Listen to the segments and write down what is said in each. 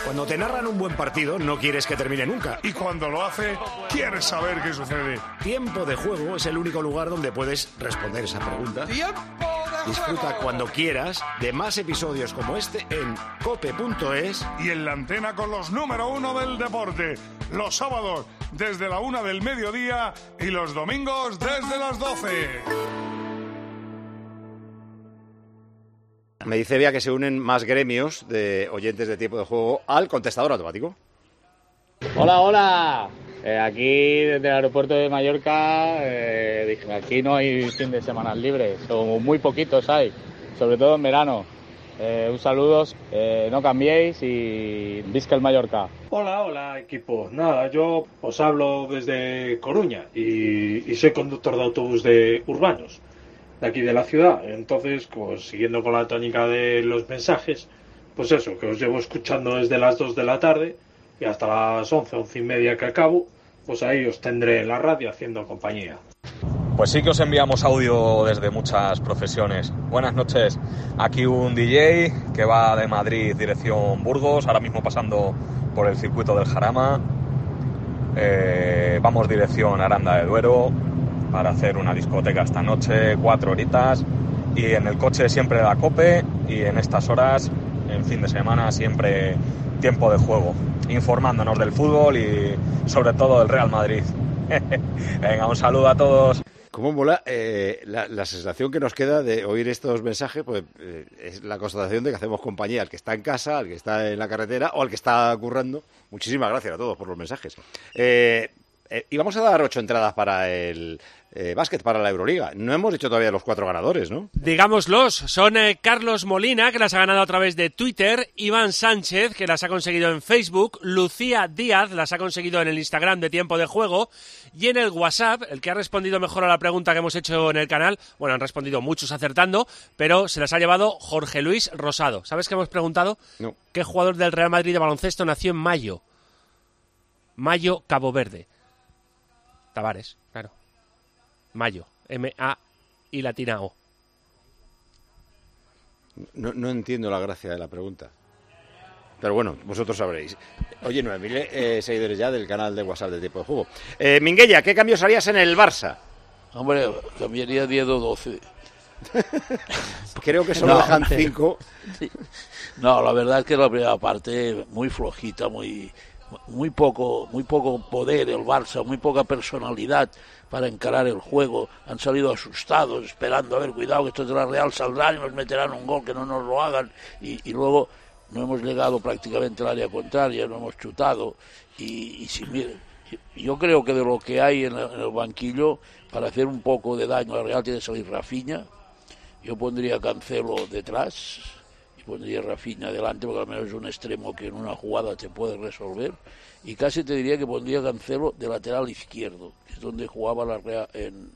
Cuando te narran un buen partido, no quieres que termine nunca. Y cuando lo hace, quieres saber qué sucede. Tiempo de Juego es el único lugar donde puedes responder esa pregunta. Disfruta cuando quieras de más episodios como este en cope.es y en la antena con los número 1 del deporte. Los sábados desde la 1 del mediodía y los domingos desde las 12. Me dice Bea que se unen más gremios de oyentes de Tiempo de Juego al contestador automático. Hola. Aquí desde el aeropuerto de Mallorca, dije, aquí no hay fin de semana libres, o muy poquitos hay, sobre todo en verano. Un saludo, no cambiéis y visca el Mallorca. Hola equipo. Nada, yo os hablo desde Coruña y soy conductor de autobús de urbanos de aquí de la ciudad. Entonces, pues siguiendo con la tónica de los mensajes, pues eso, que os llevo escuchando desde las 2 de la tarde y hasta las 11 y media que acabo, pues ahí os tendré en la radio haciendo compañía. Pues sí que os enviamos audio desde muchas profesiones. Buenas noches, aquí un DJ que va de Madrid dirección Burgos, ahora mismo pasando por el circuito del Jarama. Vamos dirección Aranda de Duero para hacer una discoteca esta noche, 4 horitas, y en el coche siempre la COPE, y en estas horas, en fin de semana, siempre Tiempo de Juego, informándonos del fútbol y sobre todo del Real Madrid. Venga, un saludo a todos. ¿Cómo mola? La sensación que nos queda de oír estos mensajes, pues es la constatación de que hacemos compañía al que está en casa, al que está en la carretera o al que está currando. Muchísimas gracias a todos por los mensajes. Y vamos a dar 8 entradas para el básquet, para la Euroliga. No hemos dicho todavía los 4 ganadores, ¿no? Digámoslos, son Carlos Molina, que las ha ganado a través de Twitter, Iván Sánchez, que las ha conseguido en Facebook, Lucía Díaz las ha conseguido en el Instagram de Tiempo de Juego, y en el WhatsApp, el que ha respondido mejor a la pregunta que hemos hecho en el canal, bueno, han respondido muchos acertando, pero se las ha llevado Jorge Luis Rosado. ¿Sabes qué hemos preguntado? No. ¿Qué jugador del Real Madrid de baloncesto nació en Mayo? Mayo, Cabo Verde. Tavares, claro. Mayo, M-A y latina O. No entiendo la gracia de la pregunta. Pero bueno, vosotros sabréis. Oye, 9.000 seguidores ya del canal de WhatsApp de Tiempo de Juego. Minguella, ¿qué cambios harías en el Barça? Hombre, cambiaría 10 o 12. Creo que solo dejan 5. Sí. No, la verdad es que la primera parte muy flojita, muy poco poder el Barça, muy poca personalidad para encarar el juego. Han salido asustados, esperando, a ver, cuidado que estos de la Real saldrán y nos meterán un gol, que no nos lo hagan, y luego no hemos llegado prácticamente al área contraria, no hemos chutado, y si mire, yo creo que de lo que hay en el banquillo, para hacer un poco de daño a la Real tiene que salir Rafinha. Yo pondría Cancelo detrás y pondría Rafinha adelante, porque al menos es un extremo que en una jugada te puede resolver, y casi te diría que pondría Cancelo de lateral izquierdo, que es donde jugaba la Real en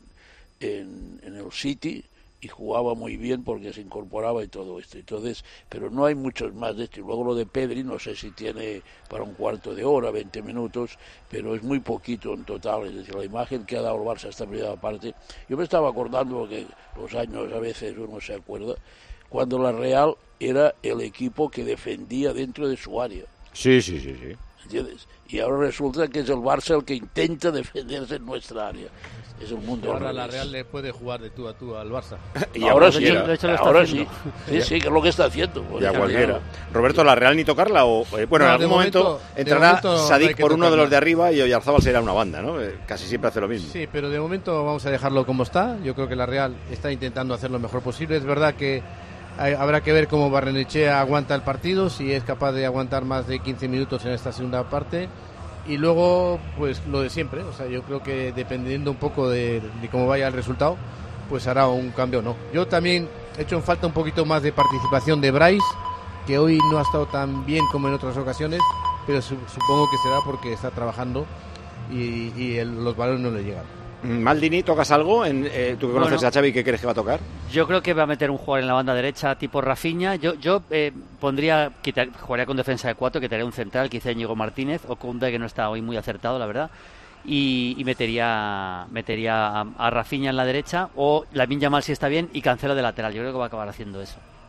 el City, y jugaba muy bien porque se incorporaba y todo esto. Entonces, pero no hay muchos más de esto. Y luego lo de Pedri, no sé si tiene para un cuarto de hora, 20 minutos, pero es muy poquito en total. Es decir, la imagen que ha dado el Barça esta primera parte, yo me estaba acordando que los años a veces uno se acuerda, cuando la Real era el equipo que defendía dentro de su área. Sí. ¿Entiendes? Y ahora resulta que es el Barça el que intenta defenderse en nuestra área. Es el mundo. Ahora la Real le puede jugar de tú a tú al Barça. Y ahora sí, ahora sí. Sí, que es lo que está haciendo. Ya cualquiera. Roberto, ¿la Real ni tocarla? O bueno, en algún momento entrará Sadik por uno de los de arriba y Oyarzabal será una banda, ¿no? Casi siempre hace lo mismo. Sí, pero de momento vamos a dejarlo como está. Yo creo que la Real está intentando hacer lo mejor posible. Es verdad que habrá que ver cómo Barrenechea aguanta el partido, si es capaz de aguantar más de 15 minutos en esta segunda parte. Y luego, pues lo de siempre, o sea, yo creo que dependiendo un poco de cómo vaya el resultado, pues hará un cambio o no. Yo también he hecho en falta un poquito más de participación de Bryce, que hoy no ha estado tan bien como en otras ocasiones, pero supongo que será porque está trabajando y los balones no le llegan. Maldini, ¿tocas algo? Tú que conoces a Xavi, ¿qué crees que va a tocar? Yo creo que va a meter un jugador en la banda derecha tipo Rafinha. Yo jugaría con defensa de 4, quitaría un central, quizá Íñigo Martínez o Koundé, que no está hoy muy acertado, la verdad. Y metería a Rafinha en la derecha, o Lamine Yamal si está bien, y Cancelo de lateral. Yo creo que va a acabar haciendo eso.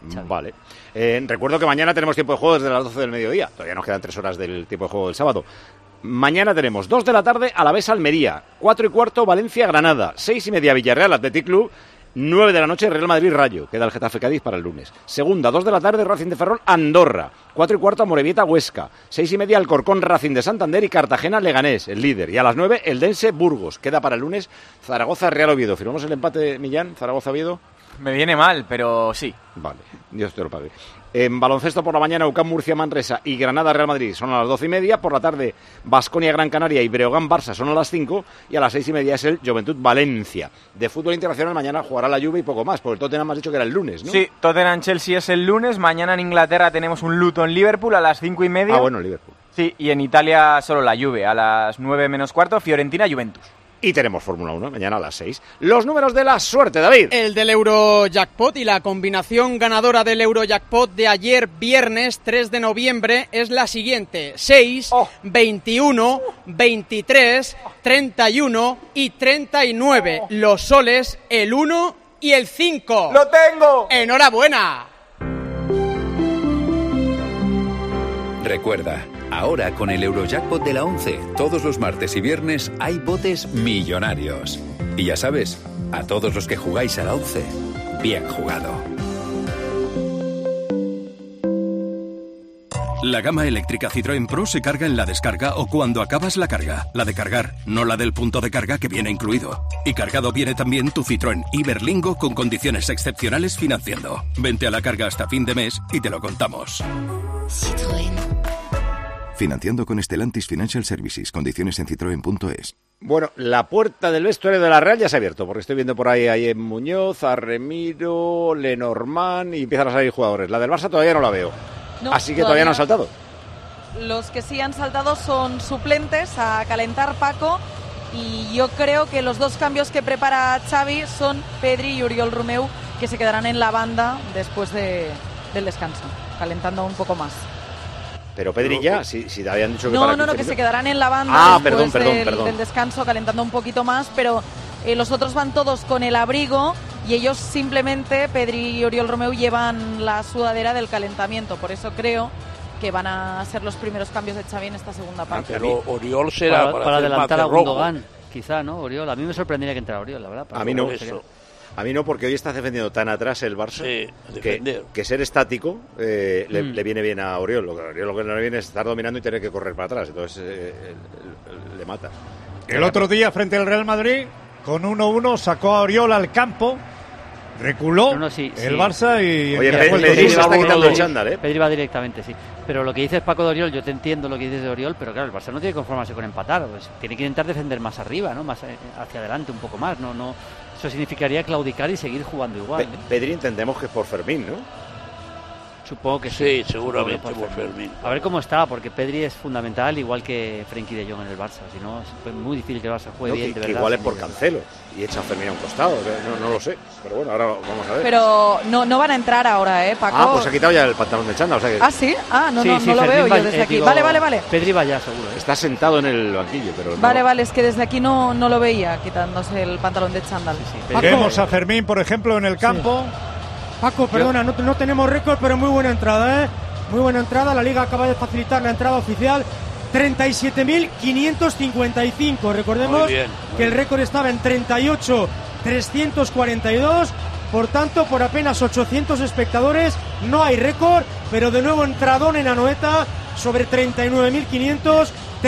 Xavi. Vale. Recuerdo que mañana tenemos tiempo de juego desde las 12 del mediodía. Todavía nos quedan 3 horas del tiempo de juego del sábado. Mañana tenemos 2 de la tarde Alavés Almería, 4:15 Valencia Granada, 6:30 Villarreal Athletic Club, 9 de la noche Real Madrid Rayo, queda el Getafe Cádiz para el lunes. Segunda, 2 de la tarde Racing de Ferrol Andorra, 4:15 Amorebieta Huesca, 6:30 Alcorcón Racing de Santander y Cartagena Leganés, el líder. Y a las 9 Eldense Burgos, queda para el lunes Zaragoza Real Oviedo. ¿Firmamos el empate, Millán? ¿Zaragoza Oviedo? Me viene mal, pero sí. Vale, Dios te lo pague. En baloncesto por la mañana, UCAM Murcia Manresa y Granada Real Madrid son a las 12:30. Por la tarde, Baskonia Gran Canaria y Breogán Barça son a las 5. Y a las 6:30 es el Juventud Valencia. De fútbol internacional mañana jugará la Juve y poco más, porque el Tottenham has dicho que era el lunes, ¿no? Sí, Tottenham-Chelsea es el lunes. Mañana en Inglaterra tenemos un Luton-Liverpool a las 5:30. Ah, bueno, Liverpool. Sí, y en Italia solo la Juve a las 9:15, Fiorentina-Juventus. Y tenemos Fórmula 1 mañana a las 6. Los números de la suerte, David. El del Eurojackpot y la combinación ganadora del Eurojackpot de ayer viernes 3 de noviembre es la siguiente: 6, 21, 23, 31 y 39. Los soles, el 1 y el 5. ¡Lo tengo! ¡Enhorabuena! Recuerda, ahora con el Eurojackpot de la 11, todos los martes y viernes hay botes millonarios. Y ya sabes, a todos los que jugáis a la 11, bien jugado. La gama eléctrica Citroën Pro se carga en la descarga o cuando acabas la carga. La de cargar, no la del punto de carga que viene incluido. Y cargado viene también tu Citroën Iberlingo con condiciones excepcionales financiando. Vente a la carga hasta fin de mes y te lo contamos. Citroën. Financiando con Stellantis Financial Services. Condiciones en citroen.es. Bueno, la puerta del vestuario de la Real ya se ha abierto, porque estoy viendo por ahí a Yen Muñoz, a Remiro, Lenormand y empiezan a salir jugadores. La del Barça todavía no la veo. No, así que todavía no han saltado. Los que sí han saltado son suplentes a calentar, Paco. Y yo creo que los dos cambios que prepara Xavi son Pedri y Oriol Romeu, que se quedarán en la banda después del descanso, calentando un poco más. Pero Pedri ya, si te habían dicho que No, que se quedarán en la banda después perdón. del descanso, calentando un poquito más, pero los otros van todos con el abrigo y ellos simplemente, Pedri y Oriol Romeu, llevan la sudadera del calentamiento. Por eso creo que van a ser los primeros cambios de Xavi en esta segunda parte. Pero Oriol será para adelantar a Gundogan, quizá, ¿no? Oriol, a mí me sorprendería que entrara Oriol, la verdad. A mí no. A mí no, porque hoy está defendiendo tan atrás el Barça que ser estático le viene bien a Oriol. Lo que no le viene es estar dominando y tener que correr para atrás. Entonces le mata. El otro día, frente al Real Madrid, con 1-1 sacó a Oriol al campo, reculó el Barça y... Oye, Pedri se está quitando el chándal, ¿eh? Pedri va directamente, sí. Pero lo que dices, Paco, de Oriol, yo te entiendo lo que dices de Oriol, pero claro, el Barça no tiene que conformarse con empatar. Pues tiene que intentar defender más arriba, ¿no? Más hacia adelante un poco más, no... Eso significaría claudicar y seguir jugando igual. Pedri entendemos que es por Fermín, ¿no? Supongo que sí. Sí, seguramente por Fermín. A ver cómo está, porque Pedri es fundamental, igual que Frenkie de Jong en el Barça. Si no, es muy difícil que el Barça juegue bien, de verdad. Igual es por Cancelo y echa a Fermín a un costado. No lo sé. Pero bueno, ahora vamos a ver. Pero no van a entrar ahora, Paco. Ah, pues ha quitado ya el pantalón de chándal. O sea que... Ah, ¿sí? Ah, no lo Fermín veo yo desde aquí. Vale. Pedri va ya, seguro. Está sentado en el banquillo, pero... Vale, es que desde aquí no lo veía, quitándose el pantalón de chándal. Vemos a Fermín, por ejemplo, en el campo. Paco, perdona, no tenemos récord, pero muy buena entrada, ¿eh? Muy buena entrada, la Liga acaba de facilitar la entrada oficial, 37.555. Recordemos que el récord estaba en 38.342, por tanto, por apenas 800 espectadores, no hay récord, pero de nuevo entradón en Anoeta sobre 39.500,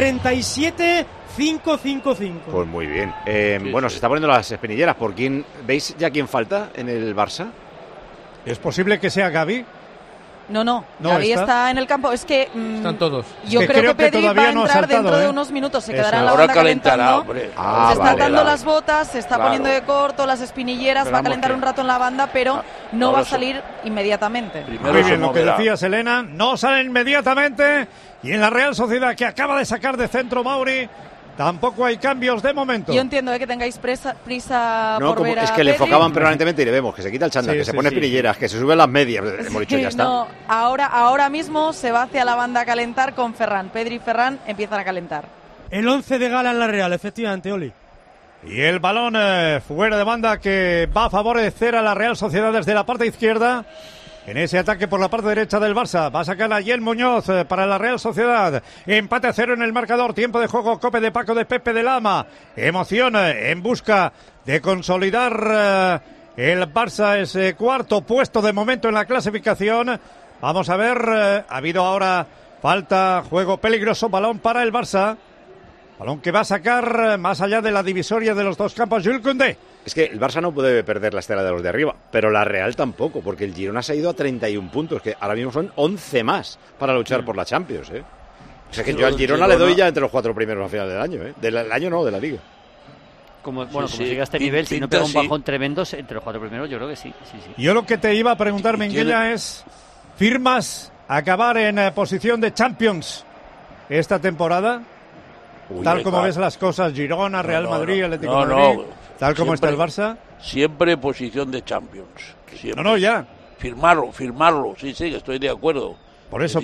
37.555. Pues muy bien. Bueno, se está poniendo las espinilleras. ¿Por quién veis ya quién falta en el Barça? ¿Es posible que sea Gavi? No, Gavi está en el campo. Es que están todos. Yo creo que Pedri va a entrar dentro de unos minutos. Se quedará en la banda calentando. Se está atando las botas, se está poniendo de corto, las espinilleras, va a calentar un rato en la banda, pero no va a salir inmediatamente. Muy bien, lo que decías, Elena, no sale inmediatamente. Y en la Real Sociedad, que acaba de sacar de centro Mauri, tampoco hay cambios de momento. Yo entiendo que tengáis prisa por ver a es que le Pedri. enfocaban permanentemente y le vemos que se quita el chándal, que se pone espinilleras, que se suben las medias. Hemos dicho, ya está. No, ahora mismo se va hacia la banda a calentar con Ferran. Pedri y Ferran empiezan a calentar. El 11 de gala en la Real, efectivamente, Oli. Y el balón fuera de banda que va a favorecer a la Real Sociedad desde la parte izquierda. en ese ataque por la parte derecha del Barça. Va a sacar a Yel Muñoz para la Real Sociedad. Empate a 0 en el marcador. Tiempo de juego. Cope de Paco de Pepe de Lama. Emoción en busca de consolidar el Barça ese cuarto puesto de momento en la clasificación. Vamos a ver. Ha habido ahora falta, juego peligroso, balón para el Barça. Balón que va a sacar más allá de la divisoria de los dos campos Jules Koundé. Es que el Barça no puede perder la estela de los de arriba, pero la Real tampoco, porque el Girona se ha ido a 31 puntos, que ahora mismo son 11 más para luchar por la Champions, ¿eh? O sea que yo al Girona le doy ya entre los 4 primeros a final del año, ¿eh? Del año no, de la Liga. Como siga este nivel, si no pega un bajón tremendo, entre los 4 primeros yo creo que sí. Yo lo que te iba a preguntar, Minguella, es, ¿firmas acabar en posición de Champions esta temporada? Tal como ves las cosas, Girona, Real Madrid, Atlético de Madrid, tal como está el Barça. Siempre posición de Champions. Siempre. No, ya. Firmarlo, sí, que estoy de acuerdo. Por eso.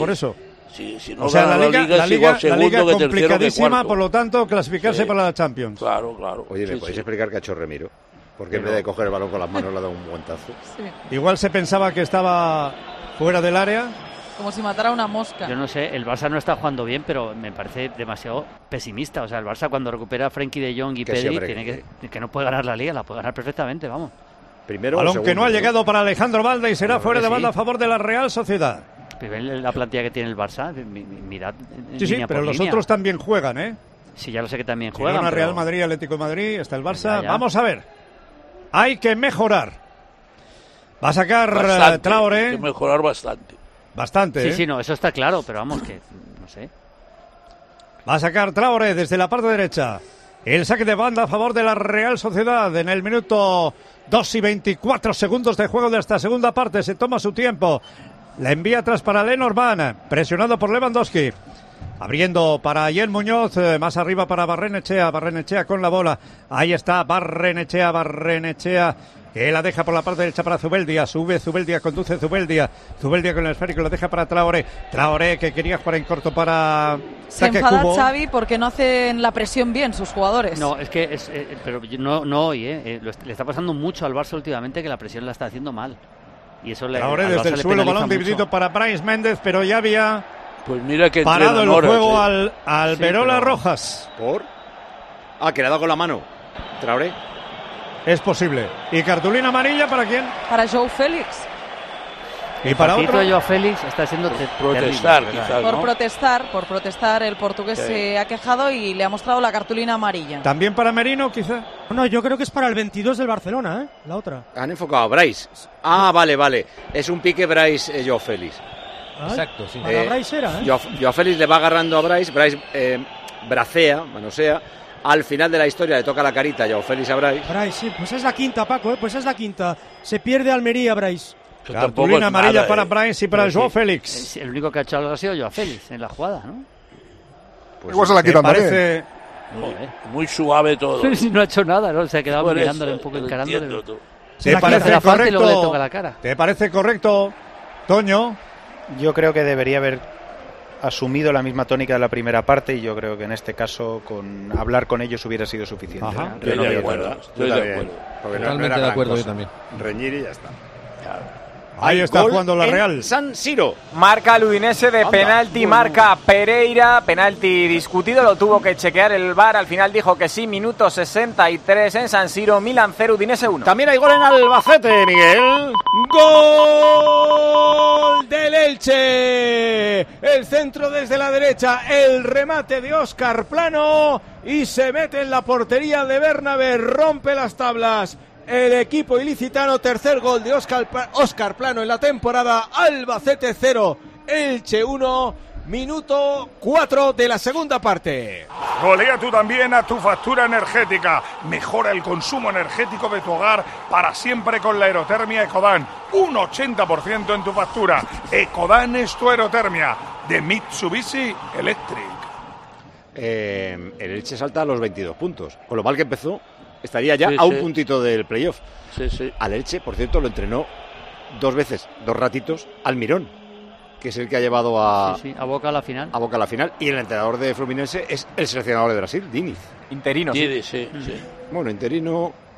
Si no o sea, la Liga es complicadísima, por lo tanto, clasificarse para la Champions. Claro. Oye, ¿me podéis explicar qué ha hecho Remiro? Porque en vez de coger el balón con las manos le ha dado un guantazo. Sí. Igual se pensaba que estaba fuera del área. Como si matara una mosca. Yo no sé, el Barça no está jugando bien, pero me parece demasiado pesimista. O sea, el Barça cuando recupera a Frenkie de Jong y Pedri, tiene que no puede ganar la Liga, la puede ganar perfectamente, vamos. Primero balón que no ha llegado para Alejandro Balda y será fuera de banda a favor de la Real Sociedad. La plantilla que tiene el Barça, mirad. Sí, pero los otros también juegan, ¿eh? Sí, ya lo sé que también juegan. Girona, Real Madrid, Atlético de Madrid, está el Barça. Ya. Vamos a ver. Hay que mejorar. Va a sacar Traoré. Hay que mejorar bastante. Bastante, Sí, no, eso está claro, pero vamos, que no sé. Va a sacar Traoré desde la parte derecha. El saque de banda a favor de la Real Sociedad en el minuto 2 y 24 segundos de juego de esta segunda parte. Se toma su tiempo. La envía atrás para Lenormand, presionado por Lewandowski. Abriendo para Yel Muñoz, más arriba para Barrenechea con la bola. Ahí está Barrenechea. Que la deja por la parte derecha para Zubeldia. Sube Zubeldia, conduce Zubeldia con el esférico, lo deja para Traoré. Traoré que quería jugar en corto para Se enfada Xavi porque no hacen la presión bien sus jugadores. No, es que pero no hoy, le está pasando mucho al Barça últimamente que la presión la está haciendo mal. Y eso Traoré desde el suelo, balón dividido para Brais Méndez, pero ya había parado el juego al Verola Rojas. ¿Por? Que le ha dado con la mano. Traoré. Es posible. ¿Y cartulina amarilla para quién? Para Joao Félix. ¿Y para otro? Joao Félix está haciendo protestar, quizás, por protestar, el portugués se ha quejado y le ha mostrado la cartulina amarilla. ¿También para Merino, quizá? No, yo creo que es para el 22 del Barcelona, la otra. Han enfocado a Brais. Vale. Es un pique Brais-Joao Félix. Exacto, sí. Para Brais era, Joao Félix le va agarrando a Brais bracea, manosea. Al final de la historia le toca la carita a Joao Félix a Brais. Brais, sí, pues es la quinta, Paco, pues es la quinta. Se pierde Almería, Brais. Cartulina amarilla para Brais y para Joao Félix. El único que ha hecho algo ha sido Joao Félix en la jugada, ¿no? Pues igual se la quitan también. Muy suave todo. No ha hecho nada, ¿no? Se ha quedado mirándole un poco, encarándole. ¿Te parece correcto? Y luego le toca la cara. ¿Te parece correcto, Toño? Yo creo que debería haber asumido la misma tónica de la primera parte y yo creo que en este caso con hablar con ellos hubiera sido suficiente. Ajá. Estoy de acuerdo. Totalmente de acuerdo yo también. Reñir y ya está. Ahí está jugando la Real. San Siro. Marca el Udinese de penalti, marca Pereira, penalti discutido, lo tuvo que chequear el VAR, al final dijo que sí, minuto 63 en San Siro, Milan 0, Udinese 1. También hay gol en Albacete, Miguel. ¡Gol del Elche! El centro desde la derecha, el remate de Óscar Plano y se mete en la portería de Bernabé, rompe las tablas. El equipo ilicitano, tercer gol de Óscar Plano en la temporada. Albacete 0, Elche 1, minuto 4 de la segunda parte. Golea tú también a tu factura energética. Mejora el consumo energético de tu hogar para siempre con la aerotermia Ecodan. Un 80% en tu factura. Ecodan es tu aerotermia de Mitsubishi Electric. El Elche salta a los 22 puntos. Con lo mal que empezó, estaría ya a un puntito del playoff. Sí. Al Elche, por cierto, lo entrenó 2 veces, 2 ratitos, Almirón, que es el que ha llevado a Boca a la final. A Boca a la final. Y el entrenador de Fluminense es el seleccionador de Brasil, Diniz. Interino. Sí. Bueno, interino.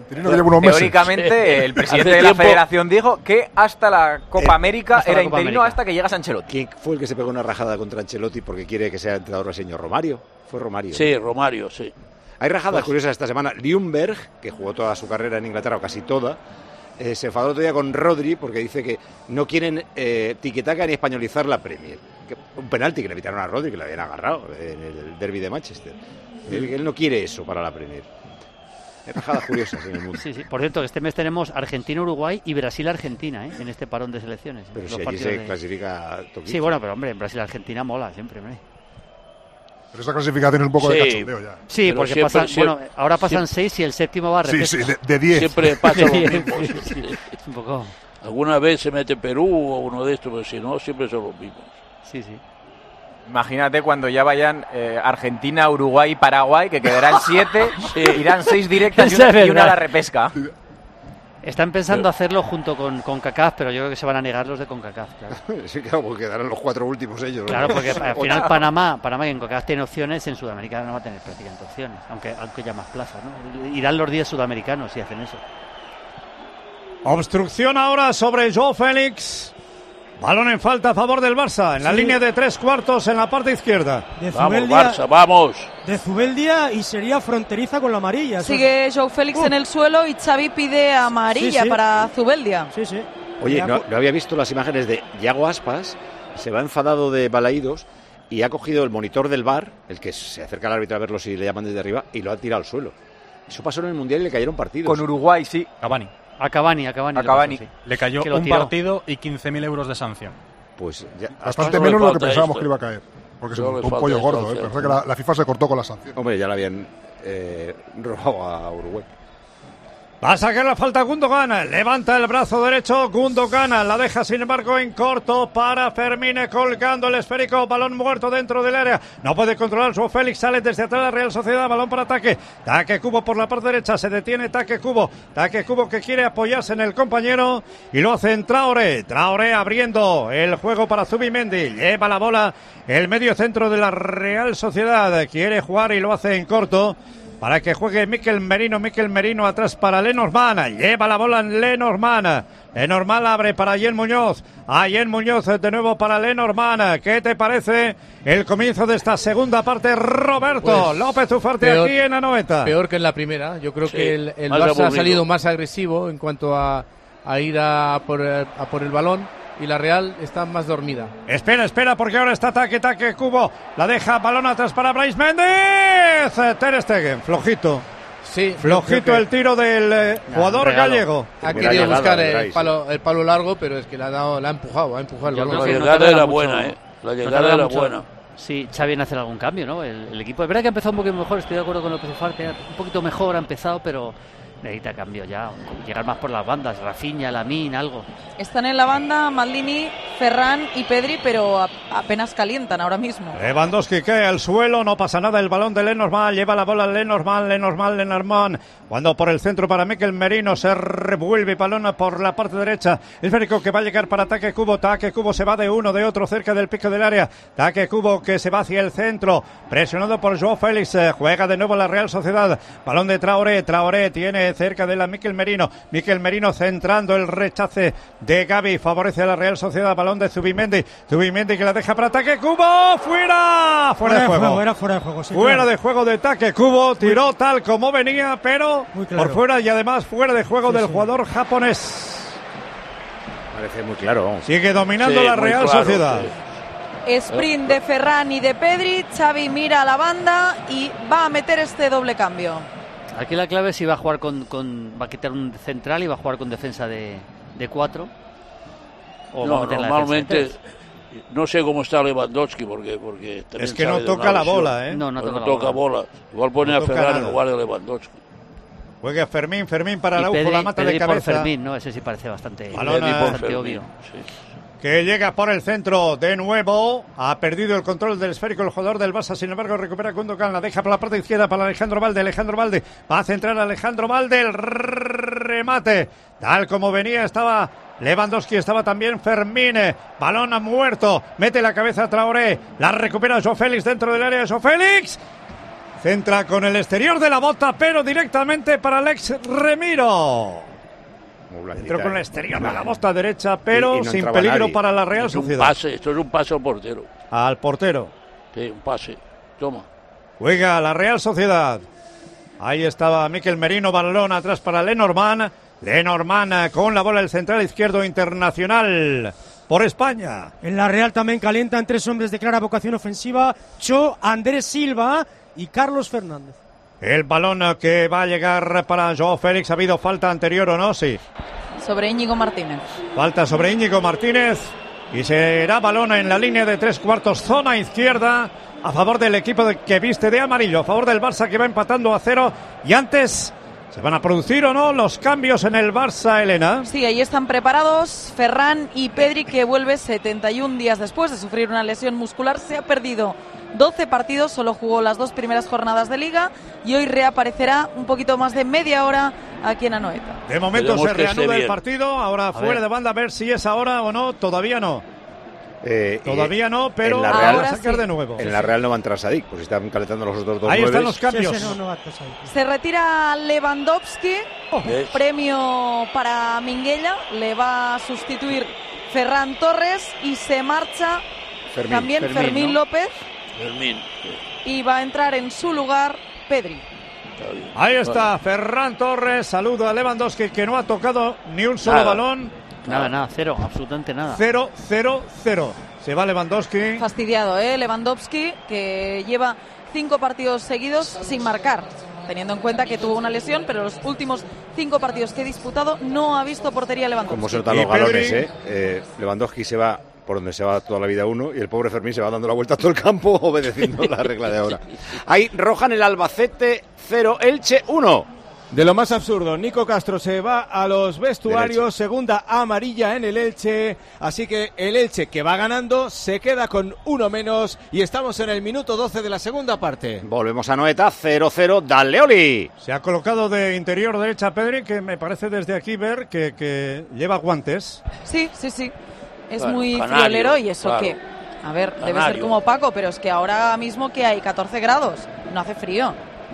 Teóricamente, el presidente de la federación dijo que hasta la Copa América era interino hasta que llegase Ancelotti. ¿Quién fue el que se pegó una rajada contra Ancelotti porque quiere que sea entrenador el señor Romario? Fue Romario. Sí, Romario, sí. Hay rajadas curiosas esta semana. Ljungberg, que jugó toda su carrera en Inglaterra, o casi toda, se enfadó el otro día con Rodri porque dice que no quieren tiquitaca ni españolizar la Premier. Un penalti que le evitaron a Rodri, que le habían agarrado en el derbi de Manchester. Él no quiere eso para la Premier. Hay rajadas curiosas en el mundo. Sí. Por cierto, este mes tenemos Argentina-Uruguay y Brasil-Argentina, en este parón de selecciones. Pero si allí se clasifica toquito. Sí, bueno, pero hombre, en Brasil-Argentina mola siempre, hombre. Pero esa clasificación es un poco de cachondeo ya. Sí, pero porque ahora pasan 6 y el séptimo va a repesca. Sí, de 10. Siempre pasa lo mismo. Un poco. Alguna vez se mete Perú o uno de estos, pero si no, siempre son los mismos. Sí. Imagínate cuando ya vayan Argentina, Uruguay y Paraguay, que quedarán 7, irán 6 directas y una a la repesca. Están pensando hacerlo junto con CONCACAF, pero yo creo que se van a negar los de CONCACAF. Claro. Sí, claro, porque quedarán los 4 últimos ellos. Claro, porque al final Panamá y en CONCACAF tiene opciones, en Sudamérica no va a tener prácticamente opciones, aunque ya más plazas, ¿no? Irán los 10 sudamericanos si hacen eso. Obstrucción ahora sobre Joao Félix. Balón en falta a favor del Barça, en la línea de 3/4 en la parte izquierda. Vamos, Barça, vamos. De Zubeldia y sería fronteriza con la amarilla. Sigue Joao Félix en el suelo y Xavi pide amarilla para Zubeldia. Sí. Oye, no había visto las imágenes de Yago Aspas, se va enfadado de Balaídos y ha cogido el monitor del VAR, el que se acerca al árbitro a verlo si le llaman desde arriba, y lo ha tirado al suelo. Eso pasó en el Mundial y le cayeron partidos. Con Uruguay, sí. A Cavani. Le cayó un partido y 15.000 euros de sanción. Pues ya, bastante menos de lo que pensábamos que iba a caer. Porque es un pollo gordo, Pensé que la FIFA se cortó con la sanción. Hombre, ya le habían robado a Uruguay. Va a sacar la falta Gundogan, levanta el brazo derecho, Gundogan la deja sin embargo en corto para Fermín, colgando el esférico, balón muerto dentro del área, no puede controlar Joao Félix, sale desde atrás la Real Sociedad, balón para ataque Cubo por la parte derecha, se detiene Cubo que quiere apoyarse en el compañero y lo hace en Traoré abriendo el juego para Zubimendi, lleva la bola el medio centro de la Real Sociedad, quiere jugar y lo hace en corto para que juegue Mikel Merino atrás para Lenormand, lleva la bola Lenormand abre para Ayen Muñoz de nuevo para Lenormand. ¿Qué te parece el comienzo de esta segunda parte, Roberto pues, López Ufarte aquí en Anoeta? Peor que en la primera, yo creo que el Barça ha salido más agresivo en cuanto a ir a por el balón, y la Real está más dormida. Espera, porque ahora está ataque Cubo, la deja, balón atrás para Brais Méndez, Ter Stegen, flojito el tiro del jugador gallego. Ha querido buscar el palo largo, pero es que le ha empujado el balón. La llegada era buena, La llegada era buena. Sí, Xavi en hacer algún cambio, ¿no? El equipo, es verdad que ha empezado un poquito mejor, estoy de acuerdo con López Ufarte, un poquito mejor ha empezado, pero necesita cambio ya, llegar más por las bandas, Rafinha, Lamine, algo. Están en la banda Maldini, Ferran y Pedri, pero apenas calientan ahora mismo. Lewandowski cae al suelo, no pasa nada, el balón de Lenormand, lleva la bola Lenormand, cuando por el centro para Mikel Merino, se revuelve balón por la parte derecha, el esférico que va a llegar para Cubo se va de uno, de otro, cerca del pico del área, Cubo que se va hacia el centro, presionado por Joao Félix, juega de nuevo la Real Sociedad, balón de Traoré tiene cerca de la Mikel Merino centrando el rechace de Gavi, favorece a la Real Sociedad, balón de Zubimendi que la deja para Cubo, fuera de juego. Era fuera de juego, sí, fuera de juego de Cubo, tiró tal como venía, pero por fuera y además fuera de juego del jugador japonés. Parece muy claro, vamos. Sigue dominando la Real Sociedad. Sprint de Ferran y de Pedri, Xavi mira a la banda y va a meter este doble cambio. Aquí la clave es si va a jugar va a quitar un central y va a jugar con defensa de 4. Normalmente no sé cómo está Lewandowski porque es que no toca la bola, No toca bola. Igual pone a Ferran en lugar de Lewandowski. Juega Fermín para Araujo, la mata de cabeza. Por Fermín, ¿no? Ese sí parece bastante obvio. Sí. Que llega por el centro de nuevo, ha perdido el control del esférico el jugador del Barça, sin embargo recupera Gundogan, la deja por la parte izquierda para Alejandro Valde, va a centrar a Alejandro Valde, el remate, tal como venía estaba Lewandowski, estaba también Fermín, balón muerto, mete la cabeza a Traoré, la recupera Joao Félix dentro del área, Joao Félix, Centra con el exterior de la bota, pero directamente para Alex Remiro. Entró con el exterior de la bota derecha, pero no sin peligro nadie. para la Real Es un Sociedad. pase, esto es un pase al portero. Al portero. Sí, un pase. Toma. Juega la Real Sociedad. Ahí estaba Mikel Merino, balón atrás para Lenormand. Lenormand con la bola del central izquierdo internacional por España. En la Real también calientan 3 hombres de clara vocación ofensiva: Cho, Andrés Silva y Carlos Fernández. El balón que va a llegar para Joao Félix. ¿Ha habido falta anterior o no? Sí. Sobre Íñigo Martínez. Falta sobre Íñigo Martínez. Y será balón en la línea de 3/4, zona izquierda, a favor del equipo que viste de amarillo, a favor del Barça, que va empatando a 0. Y antes, ¿se van a producir o no los cambios en el Barça, Elena? Sí, ahí están preparados Ferran y Pedri, que vuelve 71 días después de sufrir una lesión muscular. Se ha perdido 12 partidos, solo jugó las 2 primeras jornadas de Liga y hoy reaparecerá un poquito más de media hora aquí en Anoeta. De momento se reanuda el partido, ahora fuera de banda, a ver si es ahora o no. Todavía no. Todavía no, pero la Real, ahora a sacar de nuevo. En la Real no va a entrar Sadik, pues están calentando los otros dos. Ahí nueves. están los cambios. Se retira Lewandowski, premio para Minguella, le va a sustituir Ferran Torres y se marcha también Fermín ¿no? López. Fermín. Y va a entrar en su lugar Pedri. Ahí está Ferran Torres, saludo a Lewandowski, que no ha tocado ni un solo balón. Nada, cero, absolutamente nada. 0-0-0. Se va Lewandowski. Fastidiado, Lewandowski, que lleva 5 partidos seguidos sin marcar, teniendo en cuenta que tuvo una lesión, pero los últimos 5 partidos que he disputado no ha visto portería Lewandowski. Como se notan los galones, Lewandowski se va por donde se va toda la vida uno y el pobre Fermín se va dando la vuelta a todo el campo obedeciendo la regla de ahora. Hay roja en el Albacete 0, Elche 1. De lo más absurdo, Nico Castro se va a los vestuarios, segunda amarilla en el Elche, así que el Elche, que va ganando, se queda con 1 menos y estamos en el minuto 12 de la segunda parte. Volvemos a Noeta, 0-0, dale Oli. Se ha colocado de interior derecha Pedri, que me parece desde aquí ver que lleva guantes. Sí. Es bueno, muy canario, friolero y eso claro. que, a ver, debe Canario. ser como Paco, pero es que ahora mismo que hay 14 grados, no hace frío.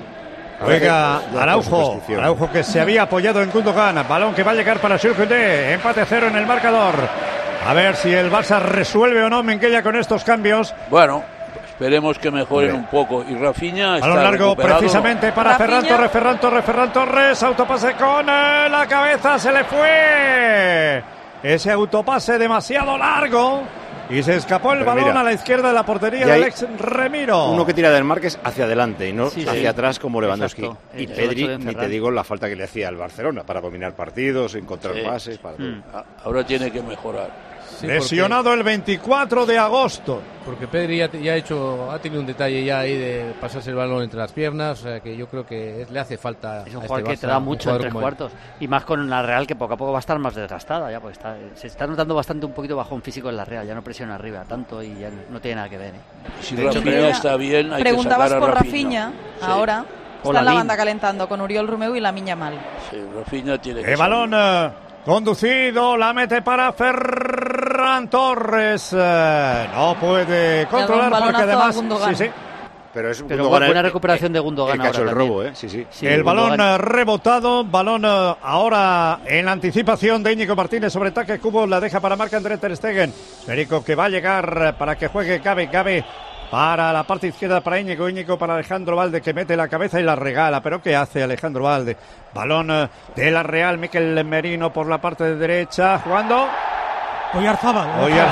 Juega Araujo que se había apoyado en Gundogan, balón que va a llegar para Jules Koundé, empate 0 en el marcador. A ver si el Barça resuelve o no Minguella con estos cambios. Bueno, esperemos que mejoren un poco. Y Rafinha está balón largo recuperado. precisamente para Ferran Torres, autopase con la cabeza, se le fue ese autopase demasiado largo y se escapó el balón a la izquierda de la portería de Alex Remiro. Uno que tira del Márquez hacia adelante y no Sí, hacia atrás como Lewandowski. Exacto. Y El Pedri, ocho de ni Ferran. te digo la falta que le hacía al Barcelona para dominar partidos, encontrar pases. Para todo. Ahora tiene que mejorar. Sí, lesionado el 24 de agosto. Porque Pedri ya ha tenido un detalle ya ahí de pasarse el balón entre las piernas, o sea que yo creo que le hace falta. Es un a jugador este que te Barça, da un mucho en jugador 3 como él. cuartos. Y más con la Real, que poco a poco va a estar más desgastada ya, porque se está notando bastante un poquito bajón físico en la Real, ya no presiona arriba tanto y ya no tiene nada que ver. Si De hecho, Rafinha está bien, hay Preguntabas que sacar por a Rafinha, ahora O está en la Lamine. banda calentando con Uriol Romeu y Lamine Yamal. Sí, Rafinha tiene que El balón conducido, la mete para Ferran Torres. No puede controlar un balonazo porque a además Gundogan. sí. Pero es Pero Gundogan buena recuperación de Gundogan el caso ahora del también. robo, sí. Sí, el balón Gundogan. rebotado, balón ahora en la anticipación de Íñigo Martínez sobre ataque Cubo, la deja para Marc-André ter Stegen. Perico que va a llegar para que juegue Gabe para la parte izquierda para Íñigo para Alejandro Valde, que mete la cabeza y la regala. Pero ¿qué hace Alejandro Valde? Balón de la Real, Mikel Merino por la parte de derecha, jugando Oyarzábal.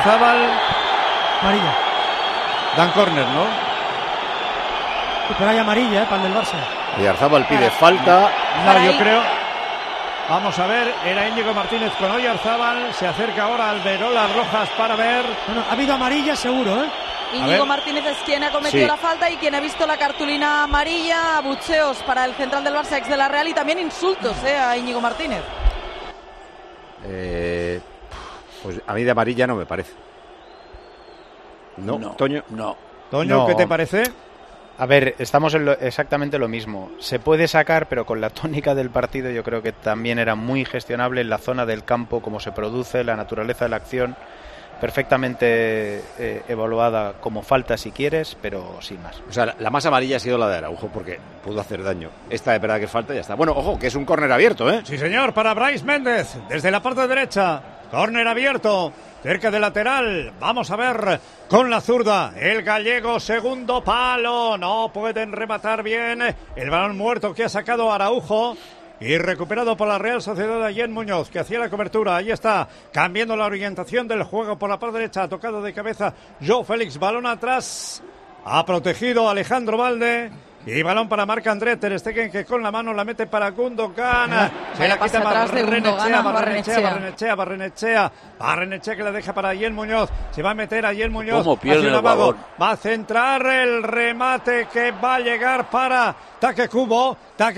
Amarilla. Dan corner, ¿no? Pero hay amarilla, para el del Barça. Oyarzábal pide falta. No, yo creo. Vamos a ver, era Íñigo Martínez con Oyarzábal, se acerca ahora Alberola Rojas para ver. Bueno, ha habido amarilla seguro, ¿eh? Íñigo Martínez es quien ha cometido Sí. la falta y quien ha visto la cartulina amarilla, abucheos para el central del Barça, ex de la Real, y también insultos a Íñigo Martínez. Pues a mí de amarilla no me parece. ¿No? Toño. Toño, ¿qué te parece? A ver, estamos en exactamente lo mismo. Se puede sacar, pero con la tónica del partido yo creo que también era muy gestionable en la zona del campo, cómo se produce, la naturaleza de la acción. perfectamente evaluada como falta si quieres, pero sin más. O sea, la más amarilla ha sido la de Araujo porque pudo hacer daño. Esta es verdad que falta y ya está. Bueno, ojo, que es un córner abierto, ¿eh? Sí, señor, para Brais Méndez, desde la parte derecha. Córner abierto, cerca del lateral. Vamos a ver con la zurda. El gallego, segundo palo. No pueden rematar bien. El balón muerto que ha sacado Araujo. Y recuperado por la Real Sociedad de Ayen Muñoz, que hacía la cobertura. Ahí está, cambiando la orientación del juego por la parte derecha. Ha tocado de cabeza Joao Félix. Balón atrás. Ha protegido Alejandro Valde. Y balón para Marc-André Ter Stegen, que con la mano la mete para Gundogan. Se la quita Barrenechea que la deja para Ayen Muñoz. Se va a meter Ayen Muñoz. ¿Cómo pierde el balón? Va a centrar el remate que va a llegar para Take Kubo.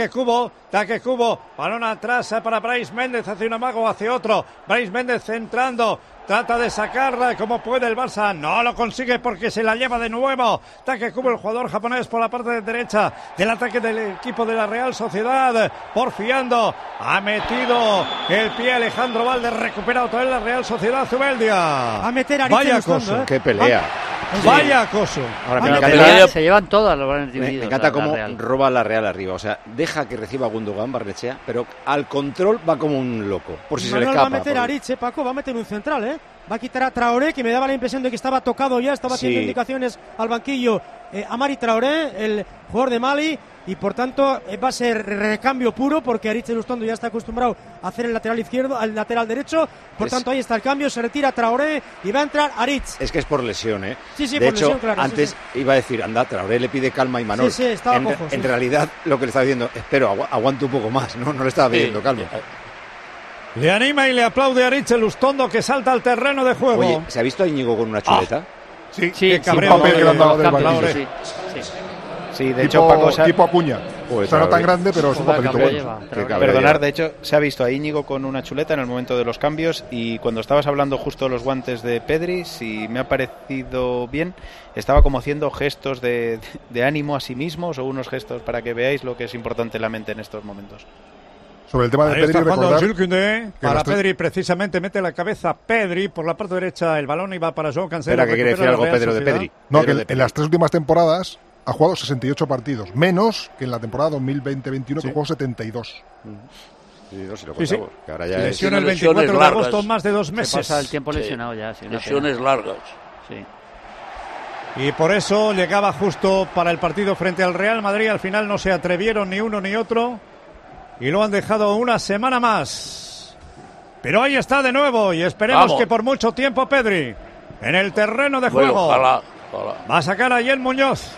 Balón atrás para Brais Méndez. Hace un amago, hace otro. Brais Méndez centrando. Trata de sacarla como puede el Barça. No lo consigue porque se la lleva de nuevo. Take Kubo, el jugador japonés, por la parte derecha del ataque del equipo de la Real Sociedad. Porfiando. Ha metido el pie Alejandro Valde. Recupera otra vez la Real Sociedad. Zubeldia. A meter a Vaya acoso. Qué pelea. Vaya acoso. Ahora me encanta, se llevan todas los balones divididos. Me encanta cómo roba la Real arriba. O sea, deja que reciba Gundogan, Barrenechea, pero al control va como un loco. Por si se le escapa. Va a meter a Aritz, Paco, va a meter un central, Va a quitar a Traoré, que me daba la impresión de que estaba tocado ya, estaba haciendo indicaciones al banquillo Amari Traoré, el jugador de Mali, y por tanto va a ser recambio puro porque Aritz Elustondo ya está acostumbrado a hacer el lateral izquierdo, al lateral derecho, por tanto ahí está el cambio, se retira Traoré y va a entrar Aritz. Es que es por lesión, Sí, de por hecho, lesión, claro. Antes iba a decir, anda, Traoré le pide calma y Manol. Sí, estaba cojo. En realidad lo que le estaba diciendo, espero, aguante un poco más, no le estaba pidiendo calma. Le anima y le aplaude a Aritz Elustondo, que salta al terreno de juego. Oye, ¿se ha visto a Íñigo con una chuleta? Sí, qué cabreo. Sí, de hecho, Paco, tipo Acuña. O sea, no tan grande, pero es un papelito bueno. Perdonar, de hecho, se ha visto a Íñigo con una chuleta en el momento de los cambios, y cuando estabas hablando justo de los guantes de Pedri, si me ha parecido bien, estaba como haciendo gestos de ánimo a sí mismos, o unos gestos para que veáis lo que es importante en la mente en estos momentos. Sobre el tema de Pedri, recordar para Pedri, precisamente mete la cabeza Pedri por la parte derecha, el balón iba para Joao Cancelo. Espera, que quiere decir algo Pedro de Pedri. No, que en las 3 últimas temporadas ha jugado 68 partidos, menos que en la temporada 2020-21 que jugó 72. Sí. Que ahora ya lesión el 24 de agosto, más de 2 meses. Se pasa el tiempo lesionado ya. Lesiones largas. Sí. Y por eso llegaba justo para el partido frente al Real Madrid. Al final no se atrevieron ni uno ni otro y lo han dejado una semana más. Pero ahí está de nuevo y esperemos que por mucho tiempo Pedri en el terreno de juego. Ojalá. Va a sacar a Ayen Muñoz.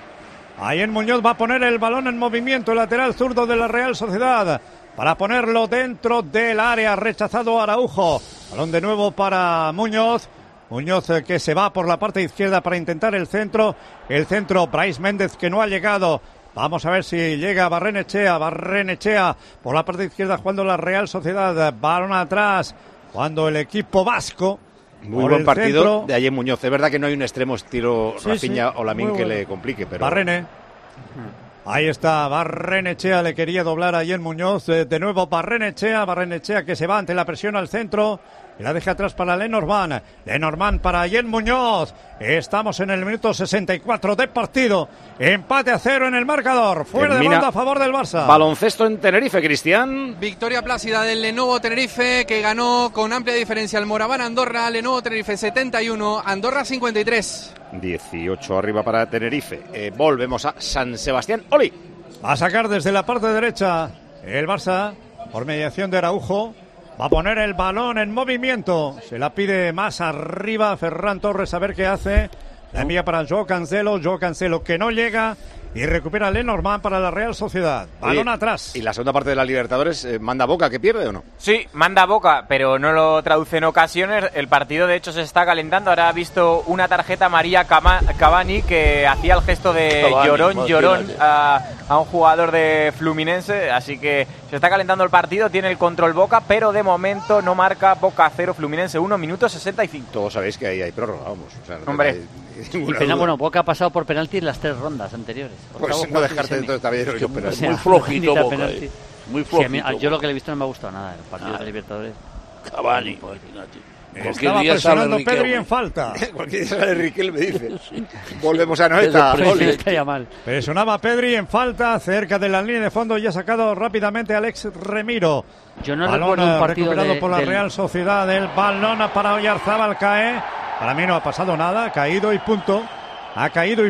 Ayen Muñoz va a poner el balón en movimiento, el lateral zurdo de la Real Sociedad, para ponerlo dentro del área. Rechazado Araujo. Balón de nuevo para Muñoz. Muñoz que se va por la parte izquierda para intentar el centro. El centro, Brais Méndez, que no ha llegado. Vamos a ver si llega Barrenechea por la parte izquierda jugando la Real Sociedad. Balón atrás cuando el equipo vasco. Muy buen partido centro de Ayen Muñoz. Es verdad que no hay un extremo estilo Rafinha o Lamine que le complique, pero Barrene. Ahí está Barrenechea, le quería doblar a Ayen Muñoz. De nuevo Barrenechea que se va ante la presión al centro. Y la deja atrás para Lenormand para Ayen Muñoz. Estamos en el minuto 64 de partido. Empate a 0 en el marcador. Fuera de banda a favor del Barça. Baloncesto en Tenerife, Cristian. Victoria plácida del Lenovo Tenerife, que ganó con amplia diferencia al Moraván Andorra. Lenovo Tenerife 71, Andorra 53. 18 arriba para Tenerife. Volvemos a San Sebastián. Oli. Va a sacar desde la parte derecha el Barça por mediación de Araujo. Va a poner el balón en movimiento. Se la pide más arriba Ferran Torres a ver qué hace. La envía para Joao Cancelo que no llega. Y recupera Lenormand para la Real Sociedad. Balón atrás. ¿Y la segunda parte de la Libertadores manda Boca que pierde o no? Sí, manda Boca, pero no lo traduce en ocasiones. El partido de hecho se está calentando. Ahora ha visto una tarjeta María Cavani que hacía el gesto de llorón a un jugador de Fluminense. Así que se está calentando el partido, tiene el control Boca, pero de momento no marca. Boca 0, Fluminense 1, minuto 65. Todos sabéis que ahí hay prórroga, vamos. O sea, hombre. Bueno, Boca ha pasado por penalti en las 3 rondas anteriores. Pues no dejarte dentro de tablero. Muy flojito Boca. Muy flojito. Yo lo que le he visto no me ha gustado nada. El partido de Libertadores. Cavani. Estaba presionando Pedri en falta. Cualquier día sale Riquelme, me dice. Volvemos a Noeta. Presionaba Pedri en falta cerca de la línea de fondo y ha sacado rápidamente a Alex Remiro. Yo no balón recuerdo un partido recuperado por la Real Sociedad. El balón para Oyarzábal cae. Para mí no ha pasado nada. Ha caído y punto. A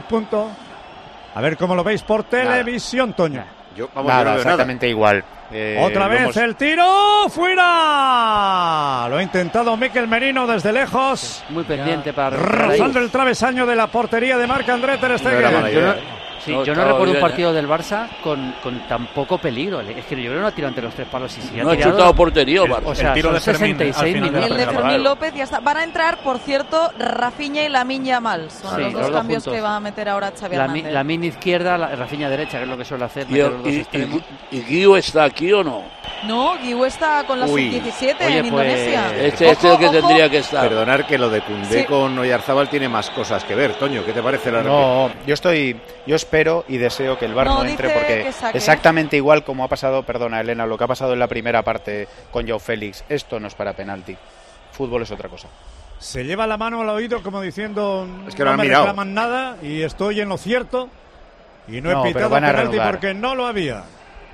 ver cómo lo veis por televisión, Toño. Nada, exactamente igual. Otra vez el tiro, ¡fuera! Lo ha intentado Mikel Merino desde lejos. Muy pendiente para rozando el travesaño de la portería de Marc-André ter Stegen. Yo no recuerdo un partido del Barça con tan poco peligro. Es que yo creo que no ha tirado entre los tres palos. No ha chutado portería, Barça. O sea, el tiro de 66 minutos. El de Fermín López ya está. Van a entrar, por cierto, Rafinha y Lamine Yamal. Son los dos cambios que va a meter ahora Xavi Hernández. Lamine izquierda, Rafinha derecha, que es lo que suele hacer. ¿Y Guiu está aquí o no? No, Guiu está con la sub-17 en Indonesia. Este es el que tendría que estar. Perdonar que lo de Koundé con Oyarzábal tiene más cosas que ver. Toño, ¿qué te parece la yo espero y deseo que el VAR no entre, porque exactamente igual como ha pasado, perdona Elena, lo que ha pasado en la primera parte con Joao Félix, esto no es para penalti. Fútbol es otra cosa. Se lleva la mano al oído como diciendo es que no me reclaman nada y estoy en lo cierto y no he pitado penalti porque no lo había.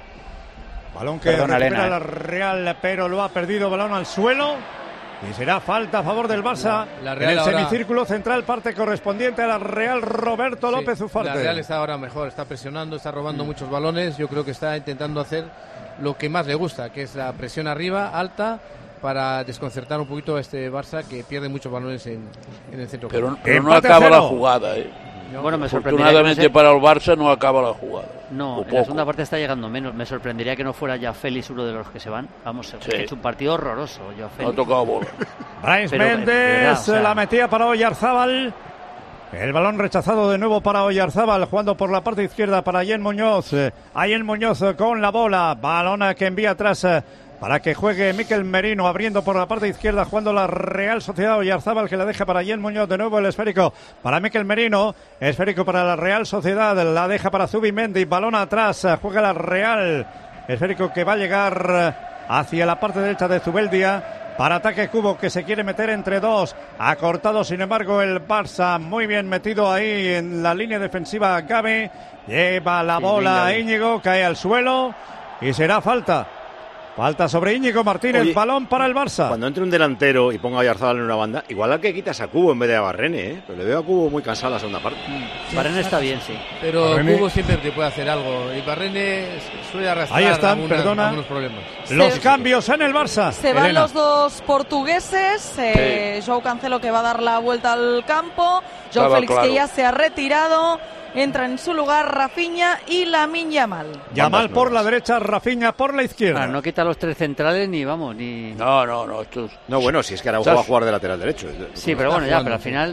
Balón que recupera la Real, pero lo ha perdido, balón al suelo. Y será falta a favor del Barça en el semicírculo central, parte correspondiente a la Real. Roberto López Ufarte. La Real está ahora mejor, está presionando, está robando muchos balones. Yo creo que está intentando hacer lo que más le gusta, que es la presión arriba, alta, para desconcertar un poquito a este Barça que pierde muchos balones en el centro. Pero no acaba la jugada, Bueno, me afortunadamente para el Barça no acaba la jugada. No, en la segunda parte está llegando menos. Me sorprendería que no fuera ya Félix uno de los que se van. Vamos, ha hecho un partido horroroso. No ha tocado bola. Brais Méndez la metía para Oyarzábal. El balón rechazado de nuevo para Oyarzábal, jugando por la parte izquierda para Ayen Muñoz. Ayen Muñoz con la bola. Balón que envía atrás para que juegue Mikel Merino, abriendo por la parte izquierda, jugando la Real Sociedad. Oyarzábal que la deja para Ayen Muñoz, de nuevo el esférico para Mikel Merino, esférico para la Real Sociedad, la deja para Zubimendi, balón atrás, juega la Real, esférico que va a llegar hacia la parte derecha de Zubeldia, para ataque Cubo que se quiere meter entre dos, ha cortado sin embargo el Barça, muy bien metido ahí en la línea defensiva Gavi, lleva la bola Íñigo, cae al suelo y será falta. Falta sobre Íñigo Martínez. Oye, balón para el Barça. Cuando entre un delantero y ponga a Oyarzábal en una banda, igual al que quitas a Cubo en vez de a Barrene, Pero le veo a Cubo muy cansado la segunda parte. Barrene está bien, sí. Pero Cubo siempre te puede hacer algo. Y Barrene suele arrastrar. Ahí están, algunos problemas. Los cambios en el Barça. Se van los dos portugueses. Joao Cancelo que va a dar la vuelta al campo. Joao Félix que ya se ha retirado. Entra en su lugar Rafinha y Lamine Yamal. Yamal por la derecha, Rafinha por la izquierda. No quita los tres centrales ni vamos, ni... No. No, bueno, si es que Araujo va a jugar de lateral derecho. Sí, pero bueno, ya, pero al final...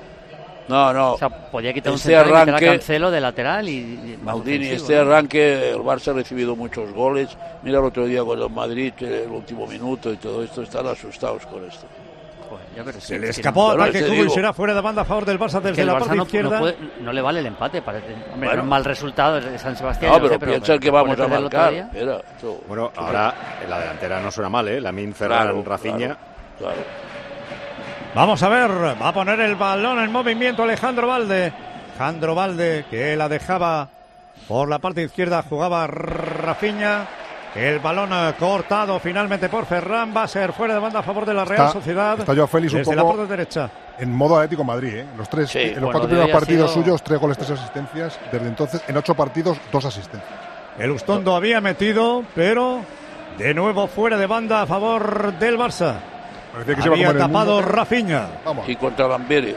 No. O sea, podía quitar un central y meter a Cancelo de lateral y... Maldini, arranque, el Barça ha recibido muchos goles. Mira el otro día con el Madrid, el último minuto y todo esto, están asustados con esto. Se le escapó ataque Cubo y será fuera de banda a favor del Barça desde la parte izquierda. No le vale el empate, parece. Hombre, no es mal resultado de San Sebastián. No, pero piensa que vamos a marcar. Bueno, ahora en la delantera no suena mal, Lamine, Ferran, Rafinha. Claro. Vamos a ver, va a poner el balón en movimiento Alejandro Valde. Alejandro Valde que la dejaba por la parte izquierda, jugaba Rafinha. El balón cortado finalmente por Ferran, va a ser fuera de banda a favor de la Real Sociedad. Está Joao Félix desde un poco la parte derecha. En modo Atlético Madrid, Los cuatro primeros partidos suyos, 3 goles, 3 asistencias. Desde entonces, en 8 partidos, 2 asistencias. El Ustondo había metido, pero de nuevo fuera de banda a favor del Barça. Que había tapado Rafinha. Y contra Lamberes.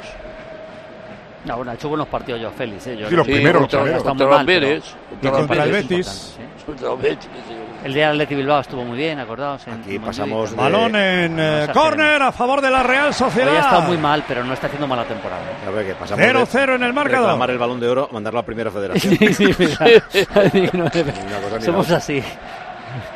No, bueno, ha hecho buenos partidos Joao Félix. Sí, los primeros. Contra Lamberes. Y contra el Betis. El día del Atleti Bilbao estuvo muy bien, acordaos. Aquí pasamos balón en córner a favor de la Real Sociedad. Hoy ha estado muy mal, pero no está haciendo mala temporada. 0-0 en el marcador. Reclamar el Balón de Oro, mandarlo a Primera Federación. Somos así.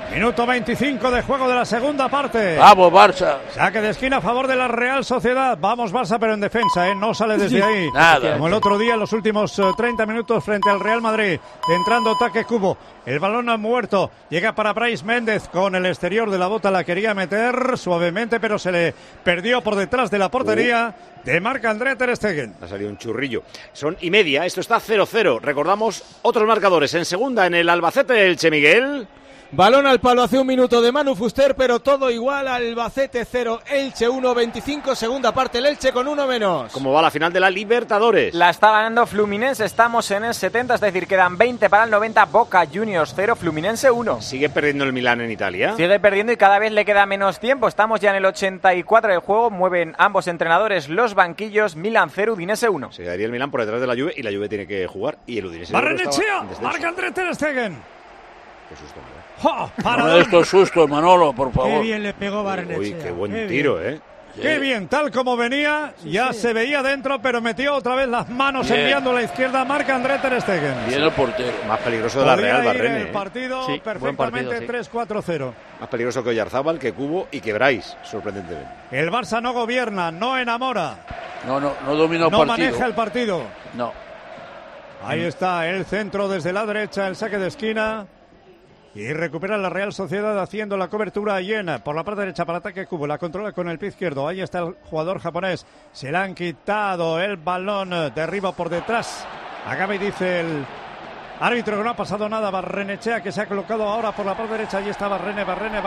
Minuto 25 de juego de la segunda parte. ¡Vamos, Barça! Saque de esquina a favor de la Real Sociedad. Vamos, Barça, pero en defensa, no sale desde ahí. Nada. Como el otro día, en los últimos 30 minutos frente al Real Madrid. Entrando Taque Kubo. El balón ha muerto. Llega para Brais Méndez con el exterior de la bota. La quería meter suavemente, pero se le perdió por detrás de la portería de Marc-André ter Stegen. Ha salido un churrillo. Son y media. Esto está 0-0. Recordamos otros marcadores. En segunda, en el Albacete, Elche, Miguel. Balón al palo hace un minuto de Manu Fuster, pero todo igual. Albacete 0, Elche 1, 25, segunda parte el Elche con 1 menos. ¿Cómo va la final de la Libertadores? La está ganando Fluminense, estamos en el 70, es decir, quedan 20 para el 90, Boca Juniors 0, Fluminense 1. ¿Sigue perdiendo el Milán en Italia? Sigue perdiendo y cada vez le queda menos tiempo, estamos ya en el 84 del juego, mueven ambos entrenadores los banquillos, Milan 0, Udinese 1. Se quedaría el Milán por detrás de la Juve y la Juve tiene que jugar y el Udinese... Barrenechea, Marc-André ter Stegen. Qué susto, ¿no? No me des estos sustos, Manolo, por favor. Qué bien le pegó Barrenechea. Uy, qué buen tiro, ¿eh? Qué bien, tal como venía, ya se veía dentro, pero metió otra vez las manos enviando a la izquierda a Marc-André ter Stegen. Bien el portero. Más peligroso de la Real, Barrene. El partido perfectamente 3-4-0. Más peligroso que Oyarzábal, que Kubo y que Brais, sorprendentemente. El Barça no gobierna, no enamora. No domina el partido. No maneja el partido. No. Ahí está el centro desde la derecha, el saque de esquina. Y recupera la Real Sociedad haciendo la cobertura llena por la parte derecha para ataque Kubo. La controla con el pie izquierdo. Ahí está el jugador japonés. Se le han quitado el balón. Derriba por detrás. Acaba y dice el árbitro que no ha pasado nada. Barrenechea, que se ha colocado ahora por la parte derecha. Ahí está Barrene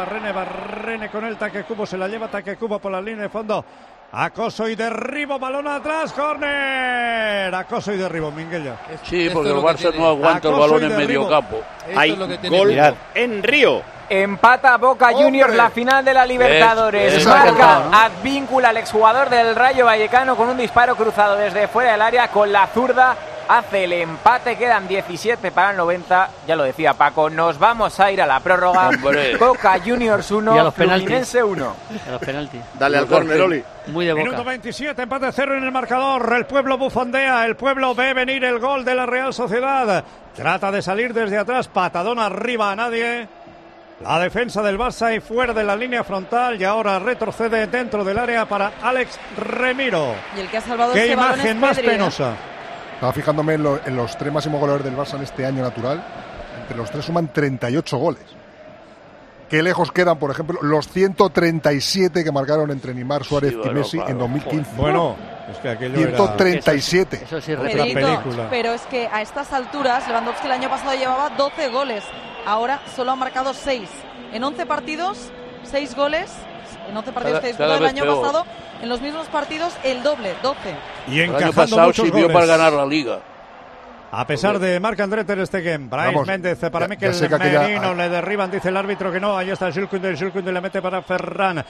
con el Taque Kubo. Se la lleva Taque Kubo por la línea de fondo. Acoso y derribo, balón atrás, córner. Acoso y derribo, Minguella. Sí, porque el Barça no aguanta el balón en medio campo. Hay gol en Río. Empata Boca Juniors la final de la Libertadores. Marca Advíncula, el exjugador del Rayo Vallecano, con un disparo cruzado desde fuera del área con la zurda. Hace el empate, quedan 17 para el 90. Ya lo decía Paco, nos vamos a ir a la prórroga. Boca Juniors 1, Fluminense 1. A los penaltis. Dale al córner, Oli. Muy de Boca. Minuto 27, empate 0 en el marcador. El pueblo bufondea, el pueblo ve venir el gol de la Real Sociedad. Trata de salir desde atrás, patadón arriba a nadie. La defensa del Barça y fuera de la línea frontal, y ahora retrocede dentro del área para Alex Remiro. Y el que ha salvado qué ese balón imagen es más Pedri, penosa. Estaba fijándome en los tres máximos goleadores del Barça en este año natural. Entre los tres suman 38 goles. Qué lejos quedan, por ejemplo, los 137 que marcaron entre Neymar, Suárez y Messi en 2015. Bueno, es que aquello 137. Eso sí, otra película. Pero es que a estas alturas, Lewandowski el año pasado llevaba 12 goles. Ahora solo ha marcado 6. En 11 partidos, 6 goles. En 11 partidos que disputó el año pasado, en los mismos partidos, el doble, 12. Y el encajando año pasado muchos sirvió goles para ganar la Liga. A pesar de Marc-André ter Stegen, Brais Méndez, para mí que el Merino le derriban, dice el árbitro que no. Ahí está Jules Koundé le mete para Ferran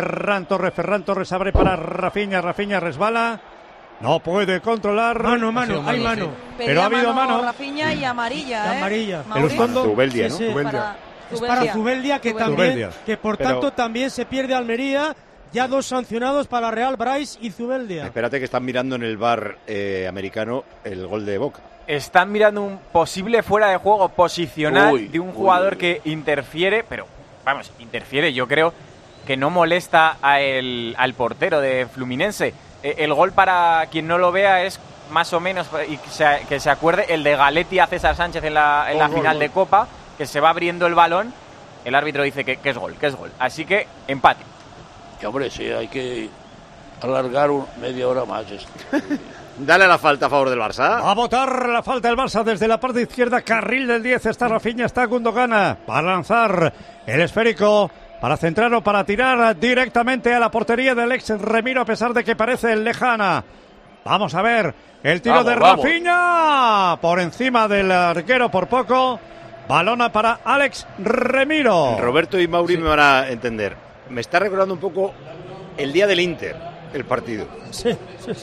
Torres abre para Rafinha resbala. No puede controlar. Mano, hay mano. Pero ha habido mano. Rafinha y amarilla, amarilla. El Ustondo. Zubeldia, ¿no? Sí, sí. Zubeldia. Es para Zubeldia, que también, que por tanto también se pierde Almería. Ya 2 sancionados para la Real, Brais y Zubeldia. Espérate que están mirando en el VAR americano el gol de Boca. Están mirando un posible fuera de juego posicional de un jugador que interfiere, pero vamos, interfiere, yo creo que no molesta al portero de Fluminense. El gol, para quien no lo vea, es más o menos, y que se acuerde, el de Galetti a César Sánchez en la final de Copa, que se va abriendo el balón, el árbitro dice que es gol, así que empate. Que hombre, sí, hay que alargar media hora más esto. Dale la falta a favor del Barça. Va a votar la falta del Barça desde la parte izquierda, carril del 10, está Rafinha, está Gundogan para lanzar el esférico, para centrar o para tirar directamente a la portería del ex Remiro, a pesar de que parece lejana. Vamos a ver el tiro de Rafinha, por encima del arquero por poco. Balona para Alex Remiro. Roberto y Mauri me van a entender. Me está recordando un poco el día del Inter, el partido. Sí,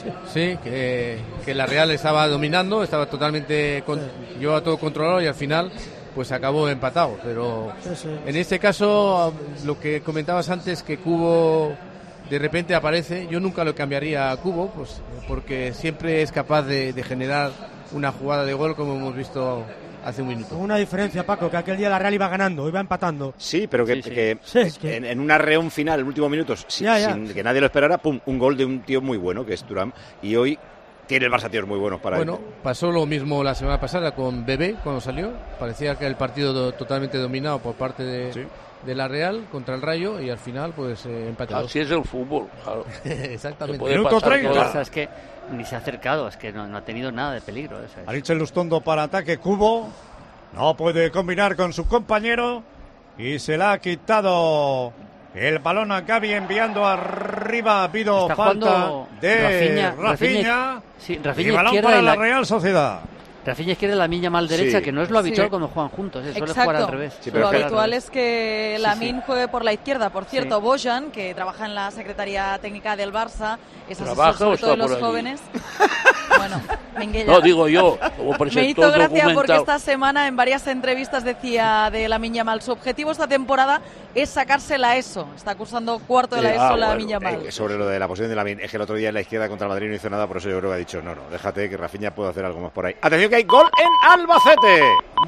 que la Real estaba dominando, estaba totalmente llevaba todo controlado y al final pues acabó empatado. Pero en este caso, lo que comentabas antes, que Kubo de repente aparece, yo nunca lo cambiaría a Kubo, pues porque siempre es capaz de generar una jugada de gol, como hemos visto hace un minuto. Con una diferencia, Paco, que aquel día la Real iba ganando, iba empatando. Sí, pero que en un arreón final, en últimos minutos, sin que nadie lo esperara, pum, un gol de un tío muy bueno, que es Thuram, y hoy tiene el Barça tíos muy buenos para él. Bueno, pasó lo mismo la semana pasada con Bebé cuando salió. Parecía que el partido totalmente dominado por parte de la Real contra el Rayo y al final pues empatados. Así es el fútbol, claro. Exactamente. Minuto 30. Es que ni se ha acercado, es que no ha tenido nada de peligro. Ariche Lustondo para ataque, Cubo. No puede combinar con su compañero y se la ha quitado el balón a Gavi, enviando arriba. Ha habido falta de Rafinha. Y balón para la Real Sociedad. Rafinha izquierda y Lamine Yamal derecha, que no es lo habitual cuando juegan juntos, suele jugar al revés. Lo habitual es que Lamine juegue por la izquierda. Por cierto, Bojan, que trabaja en la Secretaría Técnica del Barça, es asesor sobre todo de los jóvenes. Bueno, no, digo yo, como me hizo gracia porque esta semana en varias entrevistas decía de Lamine Yamal, su objetivo esta temporada es sacarse la ESO. Está cursando cuarto de la ESO Lamine Yamal. Sobre lo de la posición de Lamine, es que el otro día en la izquierda contra el Madrid no hizo nada, por eso yo creo que ha dicho, no, déjate que Rafinha puede hacer algo más por ahí. Atención que hay gol en Albacete.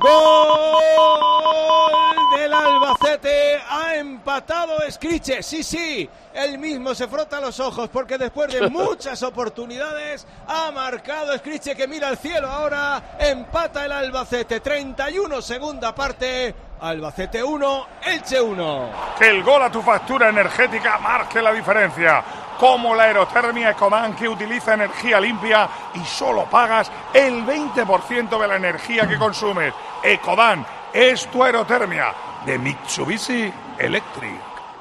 ¡Gol del Albacete! Ha empatado Scriche. Sí, él mismo se frota los ojos porque después de muchas oportunidades ha marcado Scriche, que mira al cielo ahora. Empata el Albacete. 31 segunda parte. Albacete 1, Elche 1. Que el gol a tu factura energética marque la diferencia. Como la aerotermia Ecodan, que utiliza energía limpia y solo pagas el 20% de la energía que consumes. Ecodan es tu aerotermia de Mitsubishi Electric.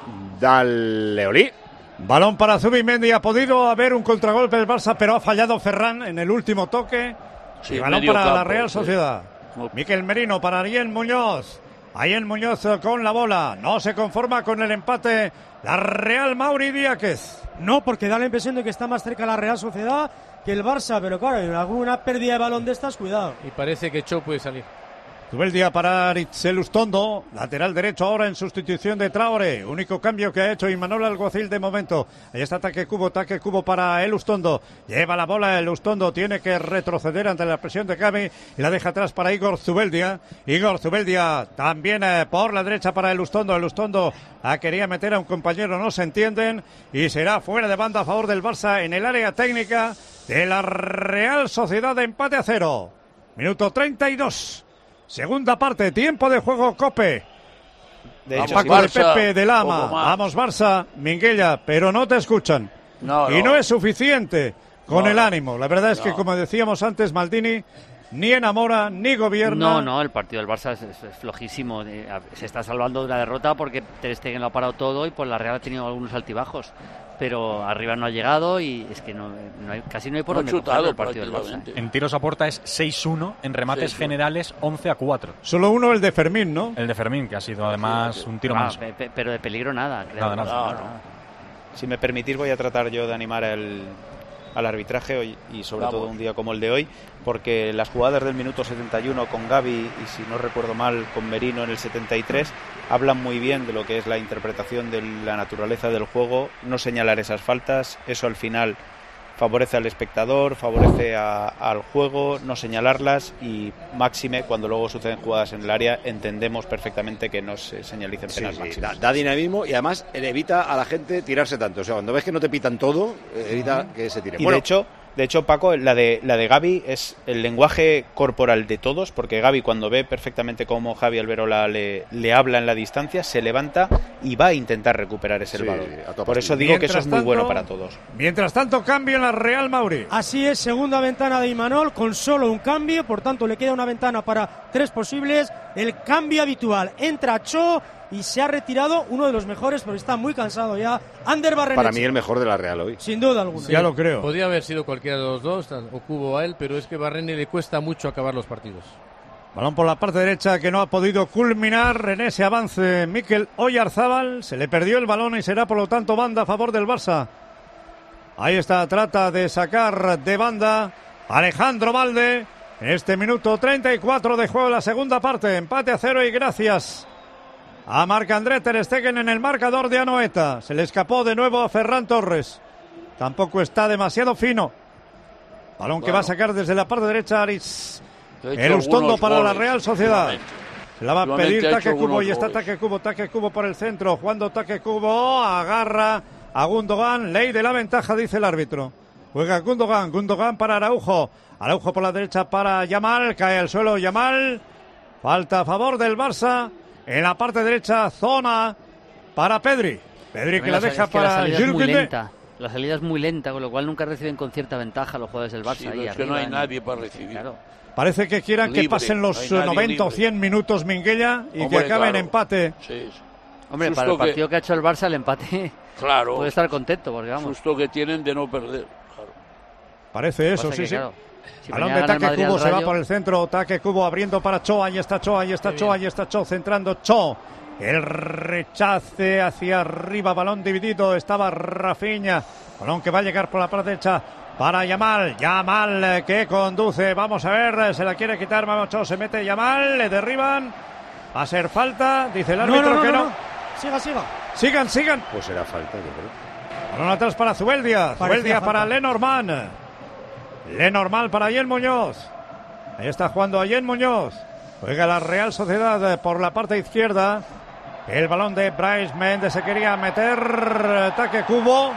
Dale, Oli. Balón para Zubimendi. Ha podido haber un contragolpe del Barça, pero ha fallado Ferran en el último toque. Y balón para la Real Sociedad. Miquel Merino para Ariel Muñoz. Ariel Muñoz con la bola. No se conforma con el empate la Real. Mauri Díaz. No, porque da la impresión de que está más cerca la Real Sociedad que el Barça, pero claro, en alguna pérdida de balón de estas, cuidado. Y parece que Cho puede salir. Zubeldia para Aritz Lustondo, lateral derecho ahora en sustitución de Traoré. Único cambio que ha hecho Imanol Alguacil de momento. Ahí está ataque cubo para Lustondo. Lleva la bola Lustondo, tiene que retroceder ante la presión de Gavi y la deja atrás para Igor Zubeldia. Igor Zubeldia también por la derecha para Lustondo. Lustondo quería meter a un compañero, no se entienden y será fuera de banda a favor del Barça en el área técnica de la Real Sociedad de empate a 0. Minuto 32. Segunda parte, tiempo de juego, Cope. De hecho, Paco de Pepe de Lama. Vamos, Barça, Minguella, pero no te escuchan. No. No es suficiente con el ánimo. La verdad es que, como decíamos antes, Maldini ni enamora, ni gobierna. No, el partido del Barça es flojísimo. Se está salvando de una derrota porque Ter Stegen lo ha parado todo y pues la Real ha tenido algunos altibajos. Pero arriba no ha llegado y es que casi no hay por dónde cogerlo el partido del Barça. En tiros a puerta es 6-1, en remates generales 11-4. Solo uno, el de Fermín, ¿no? El de Fermín, que ha sido además un tiro más. Pero de peligro nada. Nada. Si me permitís, voy a tratar yo de animar al arbitraje y sobre todo un día como el de hoy, porque las jugadas del minuto 71 con Gavi y, si no recuerdo mal, con Merino en el 73 hablan muy bien de lo que es la interpretación de la naturaleza del juego. No señalar esas faltas, eso al final favorece al espectador, favorece al juego, no señalarlas, y máxime cuando luego suceden jugadas en el área entendemos perfectamente que no se señalicen penas máximas. Da dinamismo y además evita a la gente tirarse tanto. O sea, cuando ves que no te pitan todo, evita que se tire. Y de hecho, Paco, la de Gavi es el lenguaje corporal de todos, porque Gavi, cuando ve perfectamente cómo Javi Alberola le habla en la distancia, se levanta y va a intentar recuperar ese balón. Por eso digo que eso es muy bueno para todos. Mientras tanto, cambio en la Real, Mauri. Así es, segunda ventana de Imanol con solo un cambio, por tanto le queda una ventana para 3 posibles. El cambio habitual, entra Cho y se ha retirado uno de los mejores, pero está muy cansado ya, Ander Barrenetxea. Para mí el mejor de la Real hoy. Sin duda alguna. Ya lo creo. Podría haber sido cualquiera de los dos, o Cubo a él, pero es que Barrene le cuesta mucho acabar los partidos. Balón por la parte derecha que no ha podido culminar en ese avance Mikel Oyarzábal. Se le perdió el balón y será por lo tanto banda a favor del Barça. Ahí está, trata de sacar de banda Alejandro Valde. En este minuto 34 de juego, la segunda parte. Empate a 0 y gracias a Marc-André Ter Stegen en el marcador de Anoeta. Se le escapó de nuevo a Ferran Torres. Tampoco está demasiado fino. Balón que va a sacar desde la parte derecha Aritz El Ustondo para la Real Sociedad. Se la va a pedir Taque Cubo y está Taque Cubo por el centro. Jugando Taque Cubo, agarra a Gundogan. Ley de la ventaja, dice el árbitro. Juega Gundogan para Araujo. Araujo por la derecha para Yamal. Cae al suelo Yamal. Falta a favor del Barça. En la parte derecha, zona para Pedri. Pedri que la deja para Jules Koundé. La salida es muy lenta, con lo cual nunca reciben con cierta ventaja los jugadores del Barça. Sí, ahí es que no hay nadie para recibir. Claro. Parece que quieran que pasen los 90 o 100 minutos, Minguella, y que acabe en empate. Sí. Hombre, Susto para el partido que ha hecho el Barça, el empate puede estar contento, porque vamos. Susto que tienen de no perder. Claro. Parece eso, sí. Claro, si balón de Taque Cubo, se va por el centro. Taque Cubo abriendo para Cho. Ahí está Cho, centrando Cho. El rechace hacia arriba, balón dividido. Estaba Rafinha. Balón que va a llegar por la parte derecha para Yamal que conduce, vamos a ver, se la quiere quitar Cho, se mete Yamal, le derriban, va a ser falta, dice el árbitro que no. Sigan. Pues será falta, yo creo. Balón atrás para Zubeldia para Lenormand para Yen Muñoz. Ahí está jugando a Yen Muñoz. Juega la Real Sociedad por la parte izquierda. El balón de Brais Méndez se quería meter, Taque Cubo.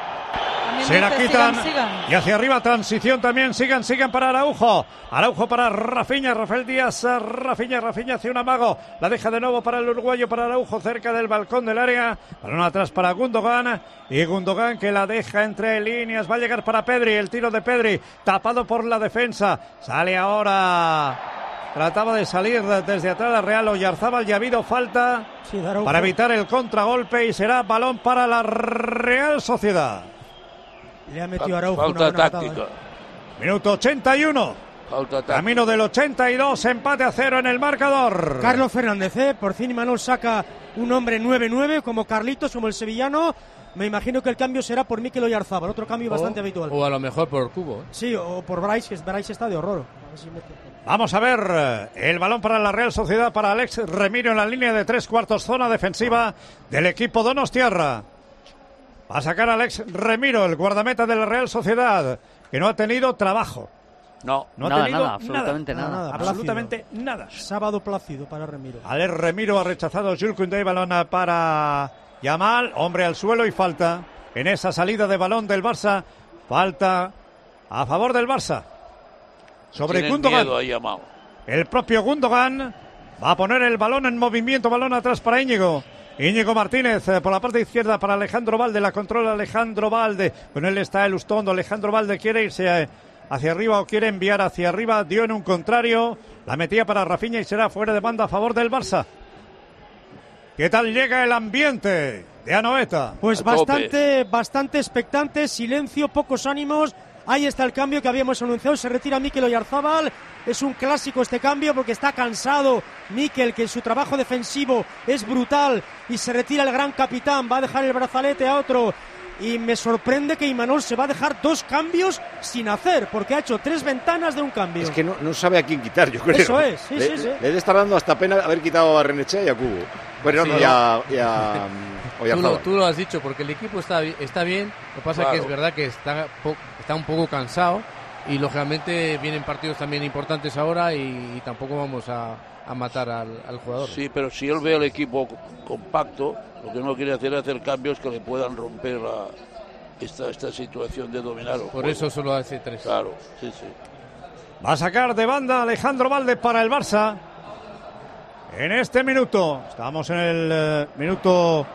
Se la quitan sigan. Y hacia arriba transición también, sigan para Araujo para Rafinha, Rafael Díaz, Rafinha hacia un amago, la deja de nuevo para el uruguayo, para Araujo cerca del balcón del área, balón atrás para Gundogan y Gundogan que la deja entre líneas, va a llegar para Pedri, el tiro de Pedri tapado por la defensa, sale ahora, trataba de salir desde atrás la Real Oyarzábal y ha habido falta para evitar el contragolpe y será balón para la Real Sociedad. Le ha metido Araujo falta táctica. Minuto 81. Camino del 82, empate a 0 en el marcador. Carlos Fernández, por fin Imanol saca un hombre 9-9 como Carlitos, como el sevillano. Me imagino que el cambio será por Mikel Oyarzábal, otro cambio bastante habitual. O a lo mejor por Cubo. Sí, o por Brais, que Brais está de horror. Vamos a ver el balón para la Real Sociedad, para Alex Remiro en la línea de 3/4, zona defensiva del equipo donostiarra. Va a sacar a Alex Remiro, el guardameta de la Real Sociedad, que no ha tenido trabajo. No ha tenido absolutamente nada. Sábado plácido para Remiro. Alex Remiro ha rechazado Jules Koundé, balón para Yamal, hombre al suelo y falta en esa salida de balón del Barça. Falta a favor del Barça sobre Gundogan. El propio Gundogan va a poner el balón en movimiento, balón atrás para Íñigo Martínez por la parte izquierda para Alejandro Valde, la controla Alejandro Valde, con él está el Ustondo. Alejandro Valde quiere irse hacia arriba o quiere enviar hacia arriba, dio en un contrario, la metía para Rafinha y será fuera de banda a favor del Barça. ¿Qué tal llega el ambiente de Anoeta? Pues bastante expectante, silencio, pocos ánimos. Ahí está el cambio que habíamos anunciado, se retira Mikel Oyarzábal. Es un clásico este cambio porque está cansado Mikel, que en su trabajo defensivo es brutal, y se retira el gran capitán, va a dejar el brazalete a otro. Y me sorprende que Imanol se va a dejar 2 cambios sin hacer, porque ha hecho 3 ventanas de un cambio. Es que no sabe a quién quitar, yo creo. Eso es, sí. Le debe estar dando hasta pena haber quitado a Barrenechea y a Cubo. Bueno, tú lo has dicho, porque el equipo está bien. Lo que pasa es que es verdad que está un poco cansado y lógicamente vienen partidos también importantes ahora y tampoco vamos a matar al jugador. Sí, pero si él ve al equipo compacto, lo que no quiere hacer es hacer cambios que le puedan romper esta situación de dominar. Por eso solo hace 3. Claro, sí. Va a sacar de banda Alejandro Valde para el Barça. En este minuto, estamos en el minuto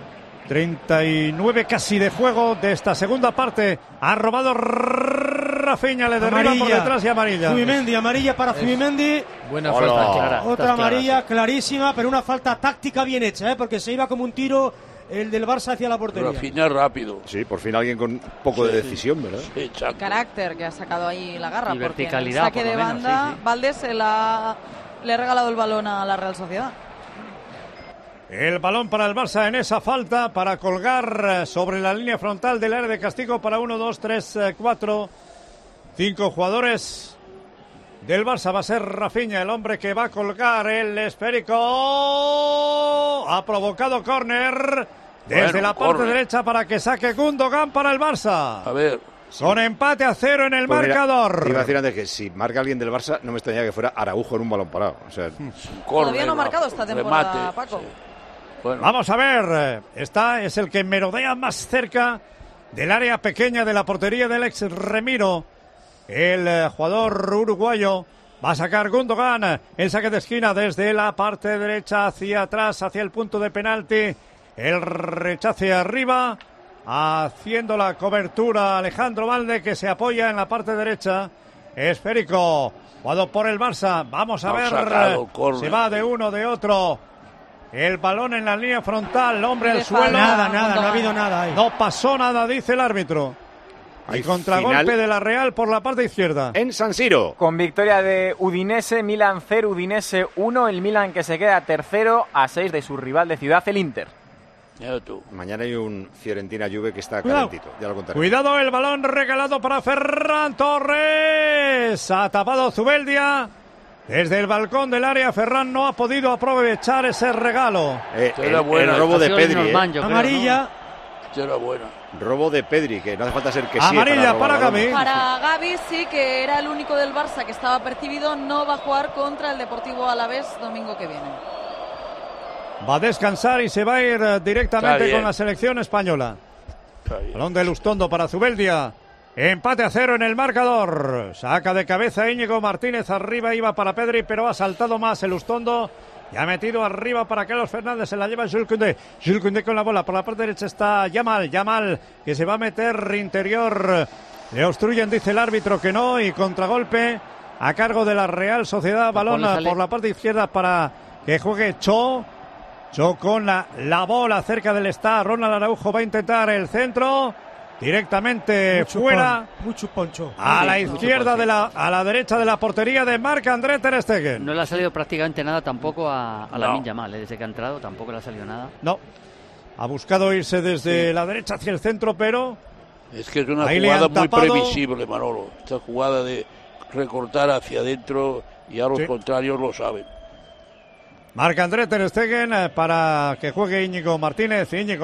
39 casi de juego de esta segunda parte. Ha robado Rafinha, le derriba por detrás y amarilla. Zubimendi, amarilla para Zubimendi. Buena falta clara. Otra amarilla clarísima, pero una falta táctica bien hecha, porque se iba como un tiro el del Barça hacia la portería. Rafinha rápido. Sí, por fin alguien con un poco de decisión, ¿verdad? Sí, carácter que ha sacado ahí la garra, y porque en el verticalidad, saque de banda Valdés le ha regalado el balón a la Real Sociedad. El balón para el Barça en esa falta para colgar sobre la línea frontal del área de castigo para 1, 2, 3, 4, 5 jugadores del Barça. Va a ser Rafinha el hombre que va a colgar el esférico. Ha provocado córner desde la parte derecha para que saque Gundogan para el Barça. A ver, con empate a 0 en el marcador. Iba a decir antes que si marca alguien del Barça, no me extrañaría que fuera Araujo en un balón parado. O sea, todavía no ha marcado esta temporada, Paco. Bueno. Vamos a ver, es el que merodea más cerca del área pequeña de la portería del ex Remiro. El jugador uruguayo va a sacar Gundogan el saque de esquina desde la parte derecha hacia atrás, hacia el punto de penalti. El rechace arriba, haciendo la cobertura Alejandro Valde, que se apoya en la parte derecha. Esférico, jugado por el Barça. Vamos a ver, se va de uno, de otro. El balón en la línea frontal, hombre al suelo. Nada, no ha habido nada ahí. No pasó nada, dice el árbitro. Hay contragolpe de la Real por la parte izquierda. En San Siro. Con victoria de Udinese, Milan 0, Udinese 1. El Milan que se queda tercero a 6 de su rival de ciudad, el Inter. Mañana hay un Fiorentina-Juve que está calentito. Ya lo contaré. Cuidado, el balón regalado para Ferran Torres. Ha tapado Zubeldia. Desde el balcón del área, Ferran no ha podido aprovechar ese regalo. El robo de Pedri. Amarilla. Era buena. Robo de Pedri, que no hace falta ser que amarilla para Gavi. Para Gavi sí, que era el único del Barça que estaba percibido. No va a jugar contra el Deportivo Alavés domingo que viene. Va a descansar y se va a ir directamente con la selección española. Balón de Lustondo para Zubeldia. Empate a 0 en el marcador. Saca de cabeza Íñigo Martínez. Arriba iba para Pedri, pero ha saltado más el Lustondo. Y ha metido arriba para Carlos Fernández. Se la lleva Jules Koundé. Jules Koundé con la bola. Por la parte derecha está Yamal, que se va a meter interior. Le obstruyen, dice el árbitro que no. Y contragolpe a cargo de la Real Sociedad. Balón por la parte izquierda para que juegue Cho con la bola cerca del está. Ronald Araujo va a intentar el centro. Directamente fuera. Mucho poncho. A la izquierda, a la derecha de la portería de Marc-André ter Stegen. No le ha salido prácticamente nada tampoco a Lamine Yamal, desde que ha entrado tampoco le ha salido nada. No. Ha buscado irse desde la derecha hacia el centro, pero... Es que es una jugada muy previsible, Manolo. Esta jugada de recortar hacia adentro, y a los contrarios lo saben. Marc-André ter Stegen para que juegue Íñigo Martínez,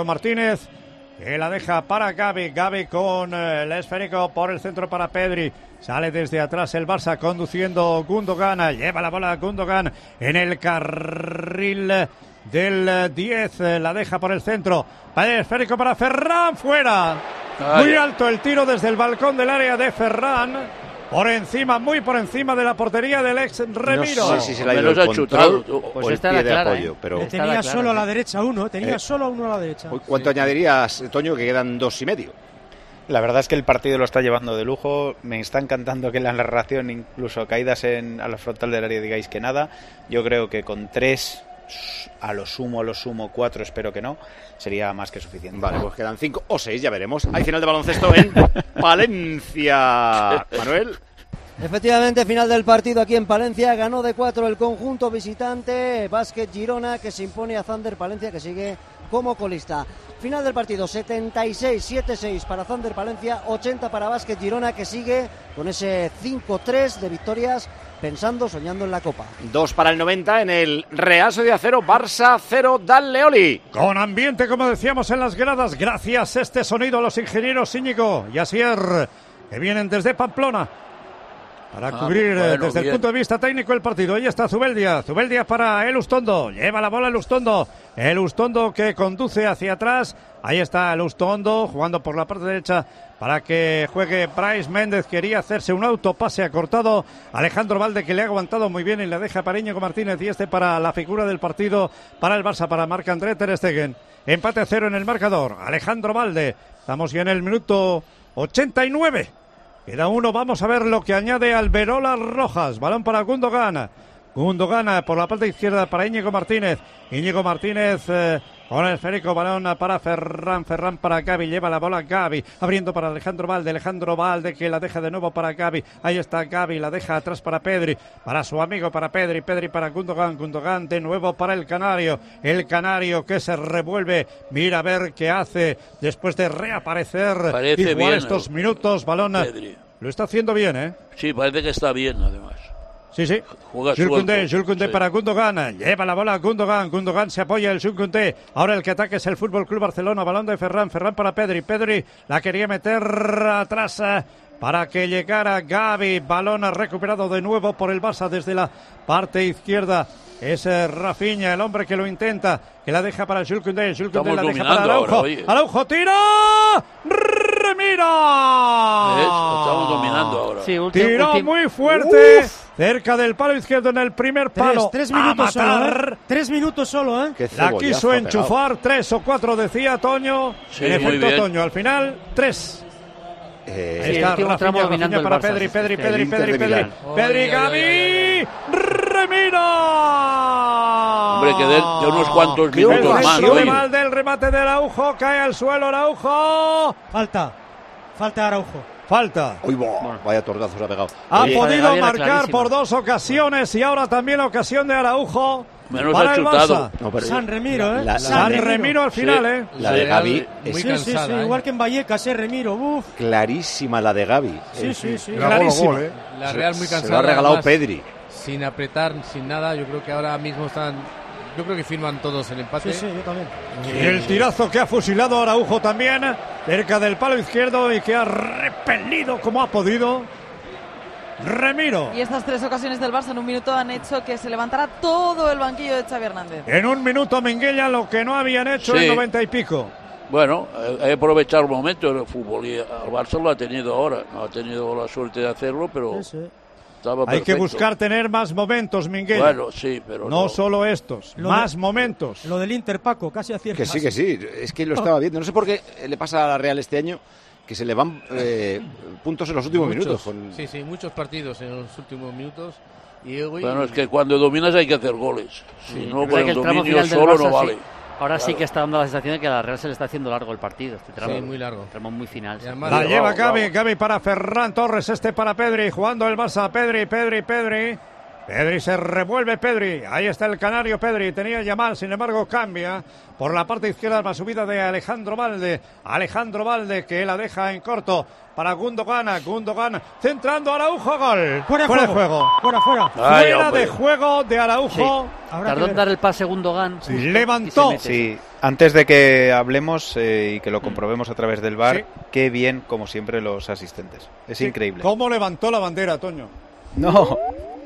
que la deja para Gavi con el esférico por el centro para Pedri. Sale desde atrás el Barça conduciendo Gundogan. Lleva la bola Gundogan en el carril del 10. La deja por el centro. El esférico para Ferran. Fuera. Muy alto el tiro desde el balcón del área de Ferran. Muy por encima de la portería del ex Remiro. No sé si se le ha ido el control o el pie de apoyo. Pero tenía solo a la derecha uno, solo uno a la derecha. ¿Cuánto añadirías, Toño, que quedan 2,5? La verdad es que el partido lo está llevando de lujo. Me está encantando que en la narración, incluso caídas a la frontal del área, digáis que nada. Yo creo que con 3, a lo sumo 4, espero que no, sería más que suficiente. Vale, pues quedan 5 o 6, ya veremos. Hay final de baloncesto en Palencia. Manuel. Efectivamente, final del partido aquí en Palencia. Ganó de 4 el conjunto visitante. Básquet Girona, que se impone a Thunder Palencia, que sigue como colista. Final del partido, 76-76 para Thunder Palencia, 80 para Básquet Girona, que sigue con ese 5-3 de victorias, soñando en la Copa. 2 para el 90 en el Real Sociedad 0, Barça 0, Dal Leoli. Con ambiente, como decíamos, en las gradas. Gracias este sonido a los ingenieros Íñigo y Asier, que vienen desde Pamplona para cubrir desde el punto de vista técnico el partido. Ahí está Zubeldia para el Ustondo, lleva la bola el Ustondo que conduce hacia atrás. Ahí está el Ustondo jugando por la parte derecha para que juegue Bryce Méndez. Quería hacerse un autopase acortado Alejandro Valde, que le ha aguantado muy bien y le deja para Íñigo Martínez, y para la figura del partido para el Barça, para Marc-André ter Stegen. Empate a 0 en el marcador. Alejandro Valde, estamos ya en el minuto 89. Queda 1, vamos a ver lo que añade Alberola Rojas. Balón para Gundogan por la parte izquierda para Íñigo Martínez. Con el esférico, balón para Ferran para Gavi, lleva la bola Gavi, abriendo para Alejandro Valde, que la deja de nuevo para Gavi. Ahí está Gavi, la deja atrás para Pedri, para su amigo, para Pedri para Gundogan de nuevo para el Canario que se revuelve, mira a ver qué hace después de reaparecer. Parece y jugar bien estos minutos. Balón Pedri. Lo está haciendo bien, ¿eh? Sí, parece que está bien, además. Sí, sí. Juega Jules suelto. Koundé Sí. para Gundogan. Lleva la bola a Gundogan. Gundogan se apoya el Jules Koundé. Ahora el que ataca es el Fútbol Club Barcelona. Balón de Ferran. Ferran para Pedri. Pedri la quería meter atrás para que llegara Gavi. Balón recuperado de nuevo por el Barça desde la parte izquierda. Es Rafinha, el hombre que lo intenta, que la deja para Jules Koundé. Jules Koundé la deja para Araujo. Araujo tira. ¡Remira! Estamos dominando ahora. Sí, Tiró muy fuerte. Cerca del palo izquierdo en el primer palo. 3 minutos solo, 3 minutos solo, La quiso enchufar, 3 o 4 decía Toño. Sí, en muy efecto, bien. Toño, al final 3. el Está último tramo Rafinha dominando para el Barça, Pedri, sí, Pedri, sí. Pedri, El Inter Pedri, de Pedri, Milán. Pedri, Gavi, remira. Hombre, que de unos cuantos El minutos más. centro de Oye. Valde, el remate de Araujo, cae al suelo Araujo. Falta Araujo. Falta. Uy, vaya tortazo se ha pegado. Ha Oye, podido era marcar clarísima. por 2 ocasiones y ahora también la ocasión de Araujo. Menos para ha el chutado. Barça. no, pero San Remiro, San Remiro al final, La de Gavi es Sí, igual que en Vallecas, Remiro. Uf. clarísima, la de Gavi. Sí. Clarísima. La Real muy cansada. Se lo ha regalado además, Pedri. Sin apretar, sin nada. Yo creo que ahora mismo están... Yo creo que firman todos el empate. Sí, yo también. Y el tirazo que ha fusilado Araujo también, cerca del palo izquierdo y que ha repelido como ha podido. Remiro. Y estas 3 ocasiones del Barça en un minuto han hecho que se levantara todo el banquillo de Xavi Hernández. En un minuto Minguella lo que no habían hecho Sí. en 90 y pico. Bueno, hay que aprovechar el momento en el fútbol y el Barça lo ha tenido ahora. No ha tenido la suerte de hacerlo, pero estaba Hay que perfecto. buscar tener más momentos, Minguella. Bueno, sí, pero no solo estos, más momentos. Lo del Inter, Paco, casi acierta. Que sí. Es que lo estaba viendo. No sé por qué le pasa a la Real este año que se le van puntos en los últimos minutos. Sí, muchos partidos en los últimos minutos. Y hoy... Bueno, es que cuando dominas hay que hacer goles. Si no, Es verdad con que el tramo dominio final del solo Barça, no vale. sí. Ahora sí que está dando la sensación de que a la Real se le está haciendo largo el partido. Este tramo. Sí, muy largo. Tramo muy final. sí. La lleva Gavi para Ferran Torres, para Pedri, jugando el Barça, Pedri. Pedri se revuelve, Pedri. Ahí está el canario Pedri. Tenía Yamal, sin embargo, cambia. Por la parte izquierda, la subida de Alejandro Valde, que la deja en corto para Gundogan, centrando a Araujo, gol. Fuera de juego. Fuera. Ay, Fuera hombre. de juego de Araujo. Tardó en dar el pase Gundogan. Levantó. Sí, antes de que hablemos y que lo comprobemos a través del VAR, qué bien, como siempre, los asistentes. Es increíble. ¿Cómo levantó la bandera, Toño? No.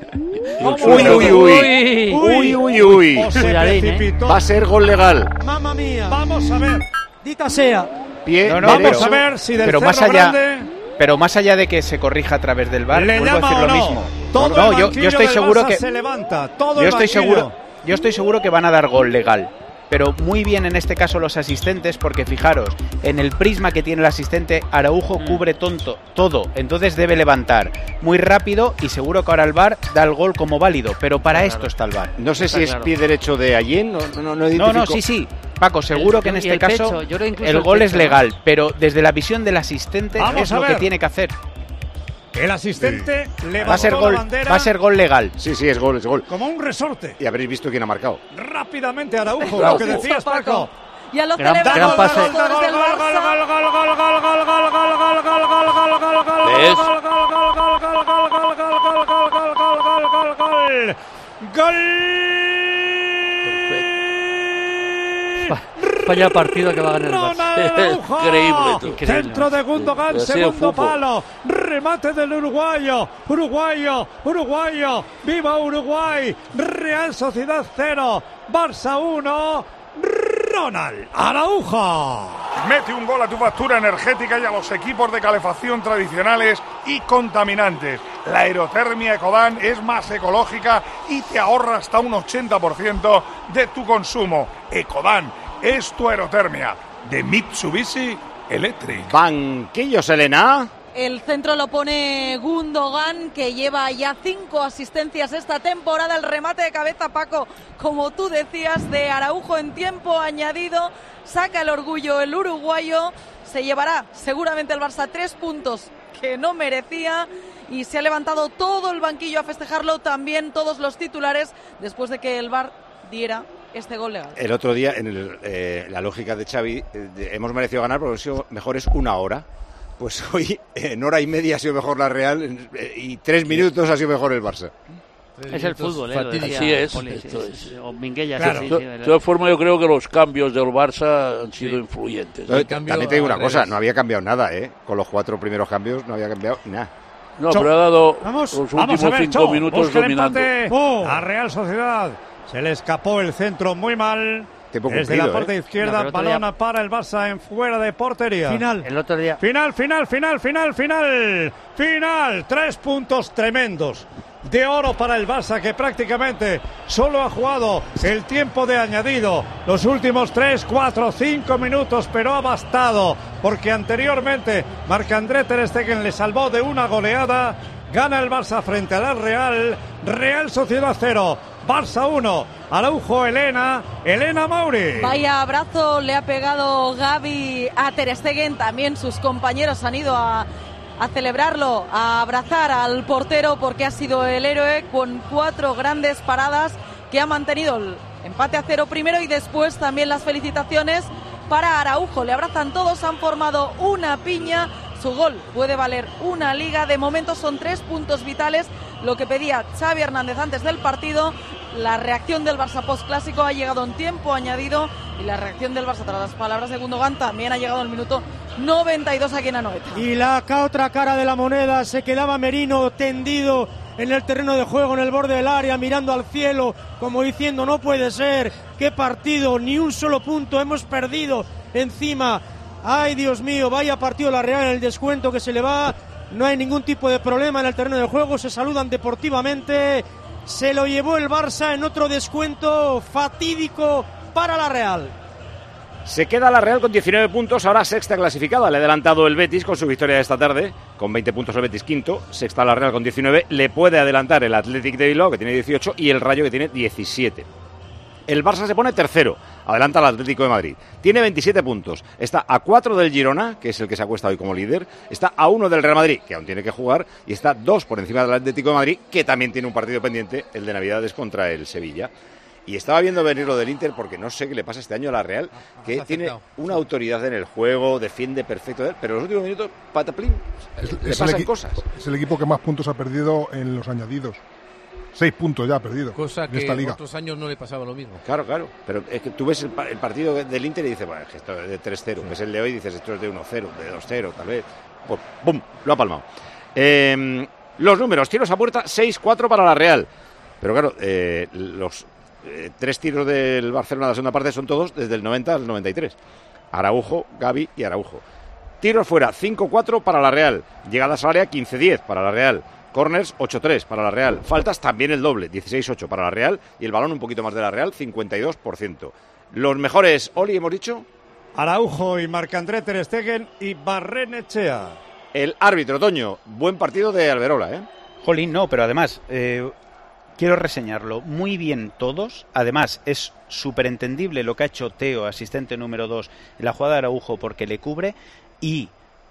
Uy. O se Cuidadín, precipitó. Va a ser gol legal. Mamma mía. Vamos a ver. Dita sea. Pie No, Vamos derecho. a ver si del pero Cerro más allá, Grande pero más allá de que se corrija a través del VAR, le vuelvo a llama decir o lo no. mismo. Todo No, el yo banquillo estoy del seguro Barça que se levanta. Todo yo el estoy banquillo. seguro que van a dar gol legal. Pero muy bien en este caso los asistentes, porque fijaros, en el prisma que tiene el asistente, Araujo cubre todo, entonces debe levantar muy rápido y seguro que ahora el VAR da el gol como válido, pero para esto está el VAR. No sé si es pie derecho de Allen, no No, identifico. sí. Paco, seguro que en y este el caso pecho, yo creo incluso el el gol es pecho, legal, pero desde la visión del asistente Vamos es a lo ver. que tiene que hacer. El asistente levantó Va a ser gol, la bandera va a ser gol legal. Sí, es gol. como un resorte. Y habréis visto quién ha marcado. Rápidamente Araujo, lo que decías, Paco. Ya lo Gran celebran los pase. jugadores del Barça. ¿Ves? Vaya partido que va a ganar el Barça. Increíble, tú. Increíble. Centro de Gundogan, Sí, segundo fútbol. palo. Remate del uruguayo. Viva Uruguay. Real Sociedad 0. Barça 1. Ronald Araujo. Mete un gol a tu factura energética y a los equipos de calefacción tradicionales y contaminantes. La aerotermia Ecodan es más ecológica y te ahorra hasta un 80% de tu consumo. Ecodan es tu aerotermia de Mitsubishi Electric. Banquillo, Selena. El centro lo pone Gundogan, que lleva ya 5 asistencias esta temporada. El remate de cabeza, Paco, como tú decías, de Araujo en tiempo añadido. Saca el orgullo el uruguayo. Se llevará seguramente el Barça 3 puntos que no merecía. Y se ha levantado todo el banquillo a festejarlo, también todos los titulares, después de que el VAR diera este gol legal. El otro día, en la lógica de Xavi, hemos merecido ganar porque han sido mejores una hora. Pues hoy, en hora y media ha sido mejor la Real y 3 minutos ha sido mejor el Barça. Es el fútbol, así es. O Minguella, claro. De todas formas, yo creo que los cambios del Barça han sido influyentes. También te digo una cosa, no había cambiado nada, con los 4 primeros cambios no había cambiado nada. No, pero ha dado los últimos 5 minutos dominando. A Real Sociedad se le escapó el centro muy mal. Desde la parte izquierda, balón para el Barça en fuera de portería. El otro día. Final. 3 puntos tremendos de oro para el Barça, que prácticamente solo ha jugado el tiempo de añadido, los últimos 3, 4, 5 minutos, pero ha bastado, porque anteriormente Marc-André ter Stegen le salvó de una goleada. Gana el Barça frente a la Real Sociedad 0, Barça 1, Araujo, Elena Mauri. Vaya abrazo le ha pegado Gavi a ter Stegen, también sus compañeros han ido a celebrarlo, a abrazar al portero, porque ha sido el héroe con 4 grandes paradas que ha mantenido el empate a 0 primero, y después también las felicitaciones para Araujo. Le abrazan todos, han formado una piña. Su gol puede valer una liga. De momento son 3 puntos vitales, lo que pedía Xavi Hernández antes del partido. La reacción del Barça post-clásico ha llegado en tiempo añadido, y la reacción del Barça tras las palabras de Gundogan también ha llegado al minuto 92 aquí en Anoeta. Y la otra cara de la moneda, se quedaba Merino tendido en el terreno de juego, en el borde del área, mirando al cielo, como diciendo: no puede ser, qué partido, ni un solo punto hemos perdido encima. Ay, Dios mío, vaya partido la Real en el descuento que se le va. No hay ningún tipo de problema en el terreno de juego, se saludan deportivamente. Se lo llevó el Barça en otro descuento fatídico para la Real. Se queda la Real con 19 puntos, ahora sexta clasificada. Le ha adelantado el Betis con su victoria de esta tarde, con 20 puntos el Betis quinto. Sexta la Real con 19, le puede adelantar el Athletic de Bilbao, que tiene 18, y el Rayo, que tiene 17. El Barça se pone tercero, adelanta al Atlético de Madrid. Tiene 27 puntos, está a 4 del Girona, que es el que se acuesta hoy como líder. Está a 1 del Real Madrid, que aún tiene que jugar, y está 2 por encima del Atlético de Madrid, que también tiene un partido pendiente, el de Navidades contra el Sevilla. Y estaba viendo venir lo del Inter, porque no sé qué le pasa este año a la Real, que tiene una autoridad en el juego, defiende perfecto, pero en los últimos minutos, pataplín, le pasan cosas. Es el equipo que más puntos ha perdido en los añadidos. 6 puntos ya ha perdido. Cosa en que esta liga. Otros años no le pasaba lo mismo. Claro. Pero es que tú ves el partido del Inter y dices, bueno, esto es de 3-0. Ves el de hoy y dices, esto es de 1-0, de 2-0, tal vez. Pues, ¡pum!, lo ha palmado. Los números, tiros a puerta, 6-4 para la Real. Pero claro, los 3 tiros del Barcelona de la segunda parte son todos desde el 90 al 93. Araujo, Gavi y Araujo. Tiros fuera, 5-4 para la Real. Llegadas al área, 15-10 para la Real. Corners, 8-3 para la Real. Faltas también el doble, 16-8 para la Real. Y el balón un poquito más de la Real, 52%. Los mejores, Oli, hemos dicho. Araujo y Marc-André ter Stegen y Barrenechea. El árbitro, Toño, buen partido de Alberola, ¿eh? Jolín, no, pero además, quiero reseñarlo muy bien todos. Además, es súper entendible lo que ha hecho Teo, asistente número 2, en la jugada de Araujo, porque le cubre. Y,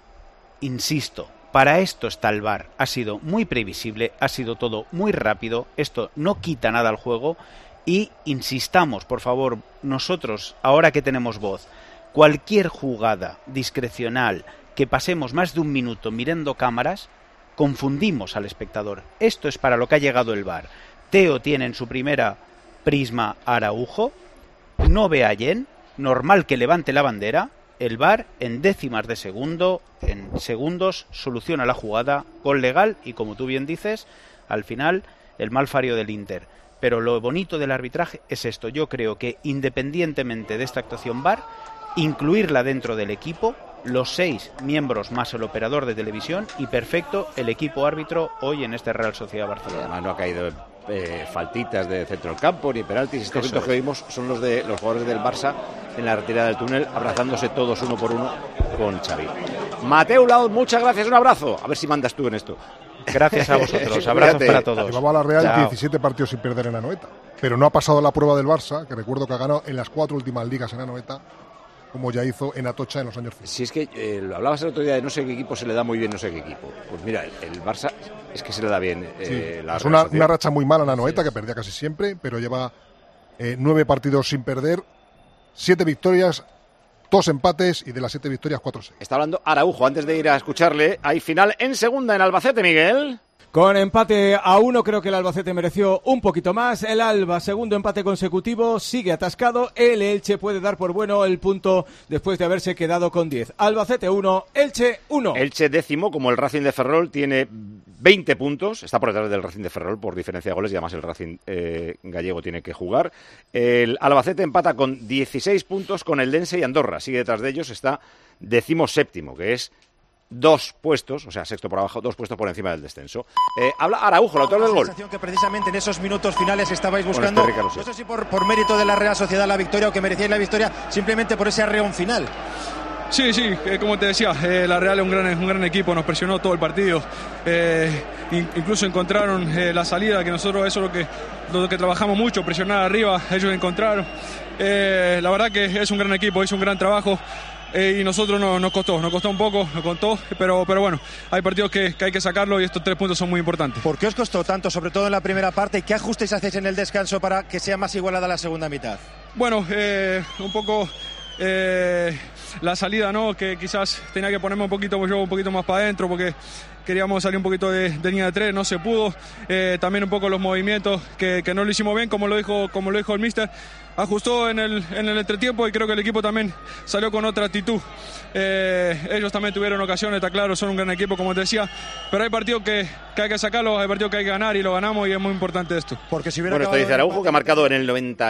insisto, para esto está el VAR. Ha sido muy previsible, ha sido todo muy rápido. Esto no quita nada al juego. Y insistamos, por favor, nosotros, ahora que tenemos voz, cualquier jugada discrecional que pasemos más de un minuto mirando cámaras, confundimos al espectador. Esto es para lo que ha llegado el VAR. Teo tiene en su primera prisma a Araujo, no ve a Yen, normal que levante la bandera. El VAR en décimas de segundo, en segundos, soluciona la jugada, gol legal, y como tú bien dices, al final el mal fario del Inter. Pero lo bonito del arbitraje es esto. Yo creo que independientemente de esta actuación VAR, incluirla dentro del equipo, los 6 miembros más el operador de televisión, y perfecto el equipo árbitro hoy en este Real Sociedad Barcelona. Además no ha caído faltitas de centro del campo ni penaltis. Estos momentos que vimos son los de los jugadores del Barça en la retirada del túnel, abrazándose todos uno por uno con Xavi. Mateu Laoz, muchas gracias, un abrazo. A ver si mandas tú en esto. Gracias a vosotros, abrazos para todos. Llevaba la Real 17 partidos sin perder en Anoeta, pero no ha pasado la prueba del Barça, que recuerdo que ha ganado en las 4 últimas ligas en Anoeta, como ya hizo en Atocha en los años 50. Si es que lo hablabas el otro día de no sé qué equipo se le da muy bien, no sé qué equipo. Pues mira, el Barça es que se le da bien. Sí, es una racha muy mala en Anoeta, que perdía casi siempre, pero lleva 9 partidos sin perder, 7 victorias 2 empates y de las 7 victorias, 4-6. Está hablando Araujo. Antes de ir a escucharle, hay final en segunda en Albacete, Miguel. Con empate a 1, creo que el Albacete mereció un poquito más. El Alba, segundo empate consecutivo, sigue atascado. El Elche puede dar por bueno el punto después de haberse quedado con 10. Albacete 1, Elche 1. Elche décimo, como el Racing de Ferrol, tiene 20 puntos. Está por detrás del Racing de Ferrol por diferencia de goles y además el Racing gallego tiene que jugar. El Albacete empata con 16 puntos con el Dense y Andorra. Sigue detrás de ellos, está 17º, que es 2 puestos, o sea, sexto por abajo, 2 puestos por encima del descenso. Habla Araujo, el autor del gol. Que precisamente en esos minutos finales estabais buscando, no sé si por mérito de la Real Sociedad la victoria o que merecíais la victoria simplemente por ese arreón final. Sí, como te decía, la Real es un gran equipo, nos presionó todo el partido, incluso encontraron la salida, que nosotros eso es lo que trabajamos mucho, presionar arriba, ellos encontraron. La verdad que es un gran equipo, hizo un gran trabajo. Y nosotros nos costó un poco, pero bueno, hay partidos que hay que sacarlo y estos 3 puntos son muy importantes. ¿Por qué os costó tanto, sobre todo en la primera parte, y qué ajustes hacéis en el descanso para que sea más igualada la segunda mitad? Bueno, un poco la salida, ¿no? Que quizás tenía que ponerme un poquito más para adentro porque queríamos salir un poquito de línea de 3, no se pudo. También un poco los movimientos que no lo hicimos bien, como lo dijo el míster. Ajustó en el entretiempo y creo que el equipo también salió con otra actitud. Ellos también tuvieron ocasiones, está claro, son un gran equipo, como te decía, pero hay partidos que hay que sacarlos, hay partidos que hay que ganar y lo ganamos y es muy importante esto. Porque si bueno, esto dice Araujo, que ha marcado en el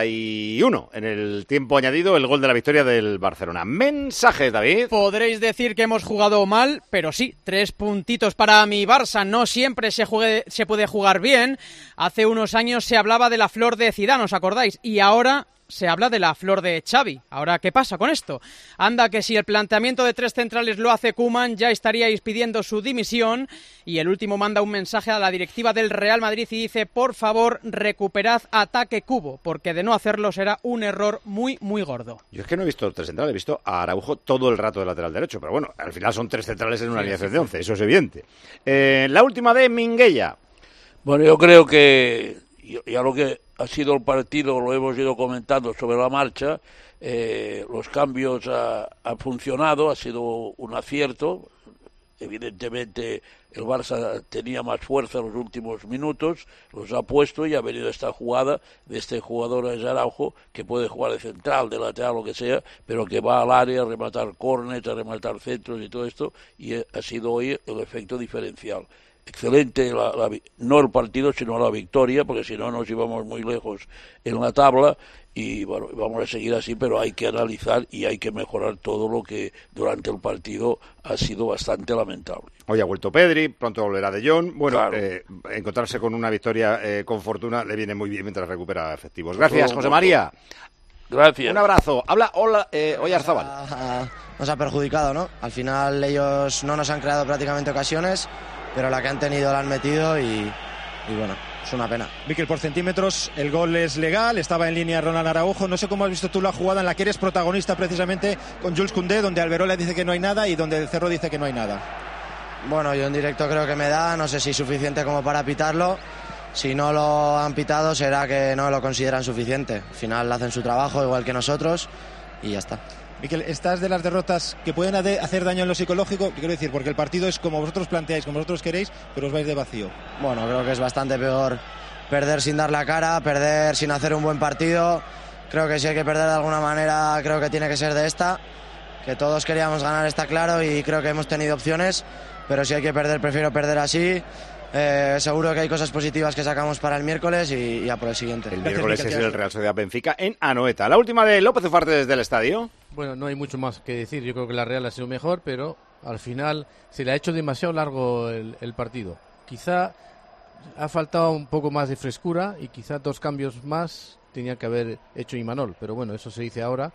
91, en el tiempo añadido, el gol de la victoria del Barcelona. Mensajes, David. Podréis decir que hemos jugado mal, pero sí, 3 puntitos para mi Barça. No siempre se puede jugar bien. Hace unos años se hablaba de la flor de Zidane, ¿os acordáis? Y ahora se habla de la flor de Xavi. ¿Ahora qué pasa con esto? Anda que si el planteamiento de 3 centrales lo hace Koeman, ya estaríais pidiendo su dimisión. Y el último manda un mensaje a la directiva del Real Madrid y dice: por favor, recuperad ataque Cubo, porque de no hacerlo será un error muy, muy gordo. Yo es que no he visto 3 centrales, he visto a Araujo todo el rato de lateral derecho, pero bueno, al final son 3 centrales en una alineación de 11, eso es evidente. La última de Minguella. Bueno, yo creo que ya lo que ha sido el partido lo hemos ido comentando sobre la marcha. Los cambios han funcionado, ha sido un acierto. Evidentemente el Barça tenía más fuerza en los últimos minutos, los ha puesto y ha venido esta jugada de este jugador Araujo, que puede jugar de central, de lateral, lo que sea, pero que va al área a rematar córneres, a rematar centros y todo esto, y ha sido hoy el efecto diferencial. Excelente, no el partido, sino la victoria, porque si no nos íbamos muy lejos en la tabla. Y bueno, vamos a seguir así, pero hay que analizar y hay que mejorar todo lo que durante el partido ha sido bastante lamentable. Hoy ha vuelto Pedri, pronto volverá De Jong. Bueno, claro. Encontrarse con una victoria con fortuna le viene muy bien mientras recupera efectivos. Gracias, José María. Gracias. Un abrazo. Habla Oyarzabal. Nos ha perjudicado, ¿no? Al final ellos no nos han creado prácticamente ocasiones, pero la que han tenido la han metido y bueno, es una pena. Miquel, por centímetros, el gol es legal, estaba en línea Ronald Araujo. No sé cómo has visto tú la jugada en la que eres protagonista precisamente con Jules Koundé, donde Alberola dice que no hay nada y donde el Cerro dice que no hay nada. Bueno, yo en directo creo que me da, no sé si suficiente como para pitarlo. Si no lo han pitado será que no lo consideran suficiente. Al final hacen su trabajo igual que nosotros y ya está. Miquel, ¿estás de las derrotas que pueden hacer daño en lo psicológico? Quiero decir, porque el partido es como vosotros planteáis, como vosotros queréis, pero os vais de vacío. Bueno, creo que es bastante peor perder sin dar la cara, perder sin hacer un buen partido. Creo que si hay que perder de alguna manera, creo que tiene que ser de esta. Que todos queríamos ganar, está claro, y creo que hemos tenido opciones, pero si hay que perder, prefiero perder así. Seguro que hay cosas positivas que sacamos para el miércoles y ya por el siguiente. El miércoles es el Real Sociedad Benfica en Anoeta. La última de López Ufarte desde el estadio. Bueno, no hay mucho más que decir. Yo creo que la Real ha sido mejor, pero al final se le ha hecho demasiado largo el partido. Quizá ha faltado un poco más de frescura y quizá 2 cambios más tenía que haber hecho Imanol. Pero bueno, eso se dice ahora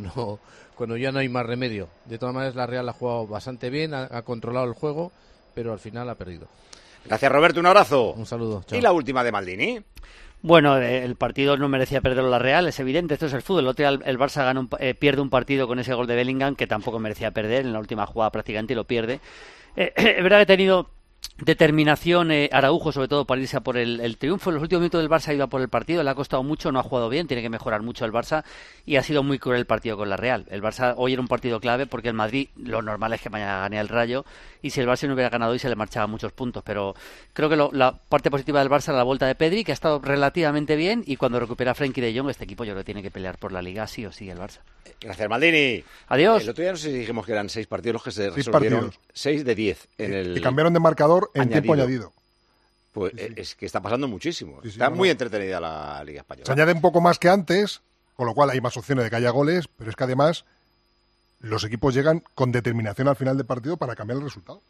cuando ya no hay más remedio. De todas maneras, la Real ha jugado bastante bien, ha controlado el juego, pero al final ha perdido. Gracias, Roberto, un abrazo. Un saludo. Chao. Y la última de Maldini. Bueno, el partido no merecía perderlo la Real, es evidente, esto es el fútbel. El otro día el Barça pierde un partido con ese gol de Bellingham que tampoco merecía perder, en la última jugada prácticamente lo pierde. Es verdad que he tenido determinación Araujo, sobre todo para irse a por el triunfo. En los últimos minutos del Barça ha ido a por el partido, le ha costado mucho, no ha jugado bien, tiene que mejorar mucho el Barça y ha sido muy cruel el partido con la Real. El Barça hoy era un partido clave porque el Madrid lo normal es que mañana gane el Rayo y si el Barça no hubiera ganado hoy se le marchaban muchos puntos, pero creo que la parte positiva del Barça era la vuelta de Pedri, que ha estado relativamente bien, y cuando recupera a Frenkie de Jong, este equipo yo creo que tiene que pelear por la Liga sí o sí el Barça. Gracias, Maldini. Adiós. El otro día no sé si dijimos que eran 6 partidos los que se resolvieron. 6 de 10 en el... Que cambiaron de marcador en tiempo añadido. Pues sí. Es que está pasando muchísimo. Está muy entretenida la Liga Española. Se añade un poco más que antes, con lo cual hay más opciones de que haya goles, pero es que además los equipos llegan con determinación al final del partido para cambiar el resultado.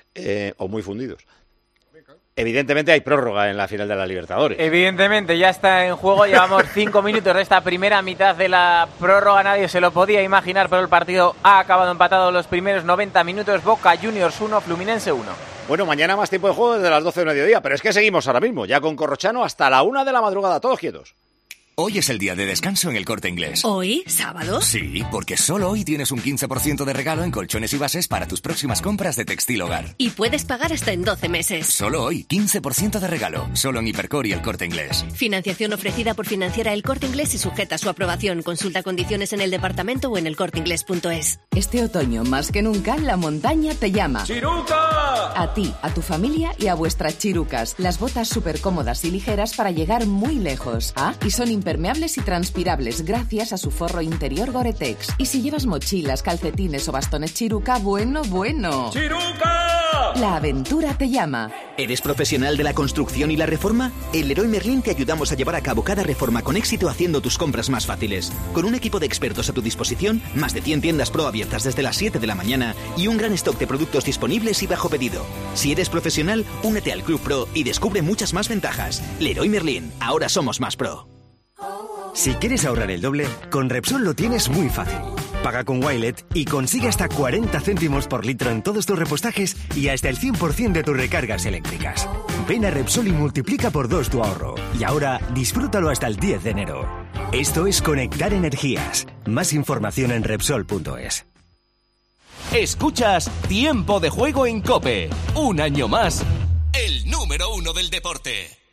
O muy fundidos. Evidentemente hay prórroga en la final de la Libertadores. Evidentemente ya está en juego. Llevamos 5 minutos de esta primera mitad de la prórroga. Nadie se lo podía imaginar, pero el partido ha acabado empatado los primeros 90 minutos. Boca Juniors 1, Fluminense 1. Bueno, mañana más tiempo de juego desde las 12 del mediodía, pero es que seguimos ahora mismo, ya con Corrochano hasta la 1 de la madrugada, todos quietos. Hoy es el día de descanso en El Corte Inglés. ¿Hoy? ¿Sábado? Sí, porque solo hoy tienes un 15% de regalo en colchones y bases para tus próximas compras de textil hogar. Y puedes pagar hasta en 12 meses. Solo hoy, 15% de regalo, solo en Hipercor y El Corte Inglés. Financiación ofrecida por Financiera El Corte Inglés y sujeta a su aprobación. Consulta condiciones en el departamento o en elcorteinglés.es. Este otoño, más que nunca, la montaña te llama. ¡Chiruca! A ti, a tu familia y a vuestras chirucas. Las botas súper cómodas y ligeras para llegar muy lejos. Y son impermeables y transpirables gracias a su forro interior Gore-Tex. Y si llevas mochilas, calcetines o bastones Chiruca, bueno. ¡Chiruca! La aventura te llama. ¿Eres profesional de la construcción y la reforma? En Leroy Merlin te ayudamos a llevar a cabo cada reforma con éxito haciendo tus compras más fáciles. Con un equipo de expertos a tu disposición, más de 100 tiendas Pro abiertas desde las 7 de la mañana y un gran stock de productos disponibles y bajo pedido. Si eres profesional, únete al Club Pro y descubre muchas más ventajas. Leroy Merlin, ahora somos más pro. Si quieres ahorrar el doble, con Repsol lo tienes muy fácil. Paga con Wilet y consigue hasta 40 céntimos por litro en todos tus repostajes y hasta el 100% de tus recargas eléctricas. Ven a Repsol y multiplica por 2 tu ahorro. Y ahora, disfrútalo hasta el 10 de enero. Esto es Conectar Energías. Más información en Repsol.es. Escuchas Tiempo de Juego en COPE. Un año más, el número 1 del deporte.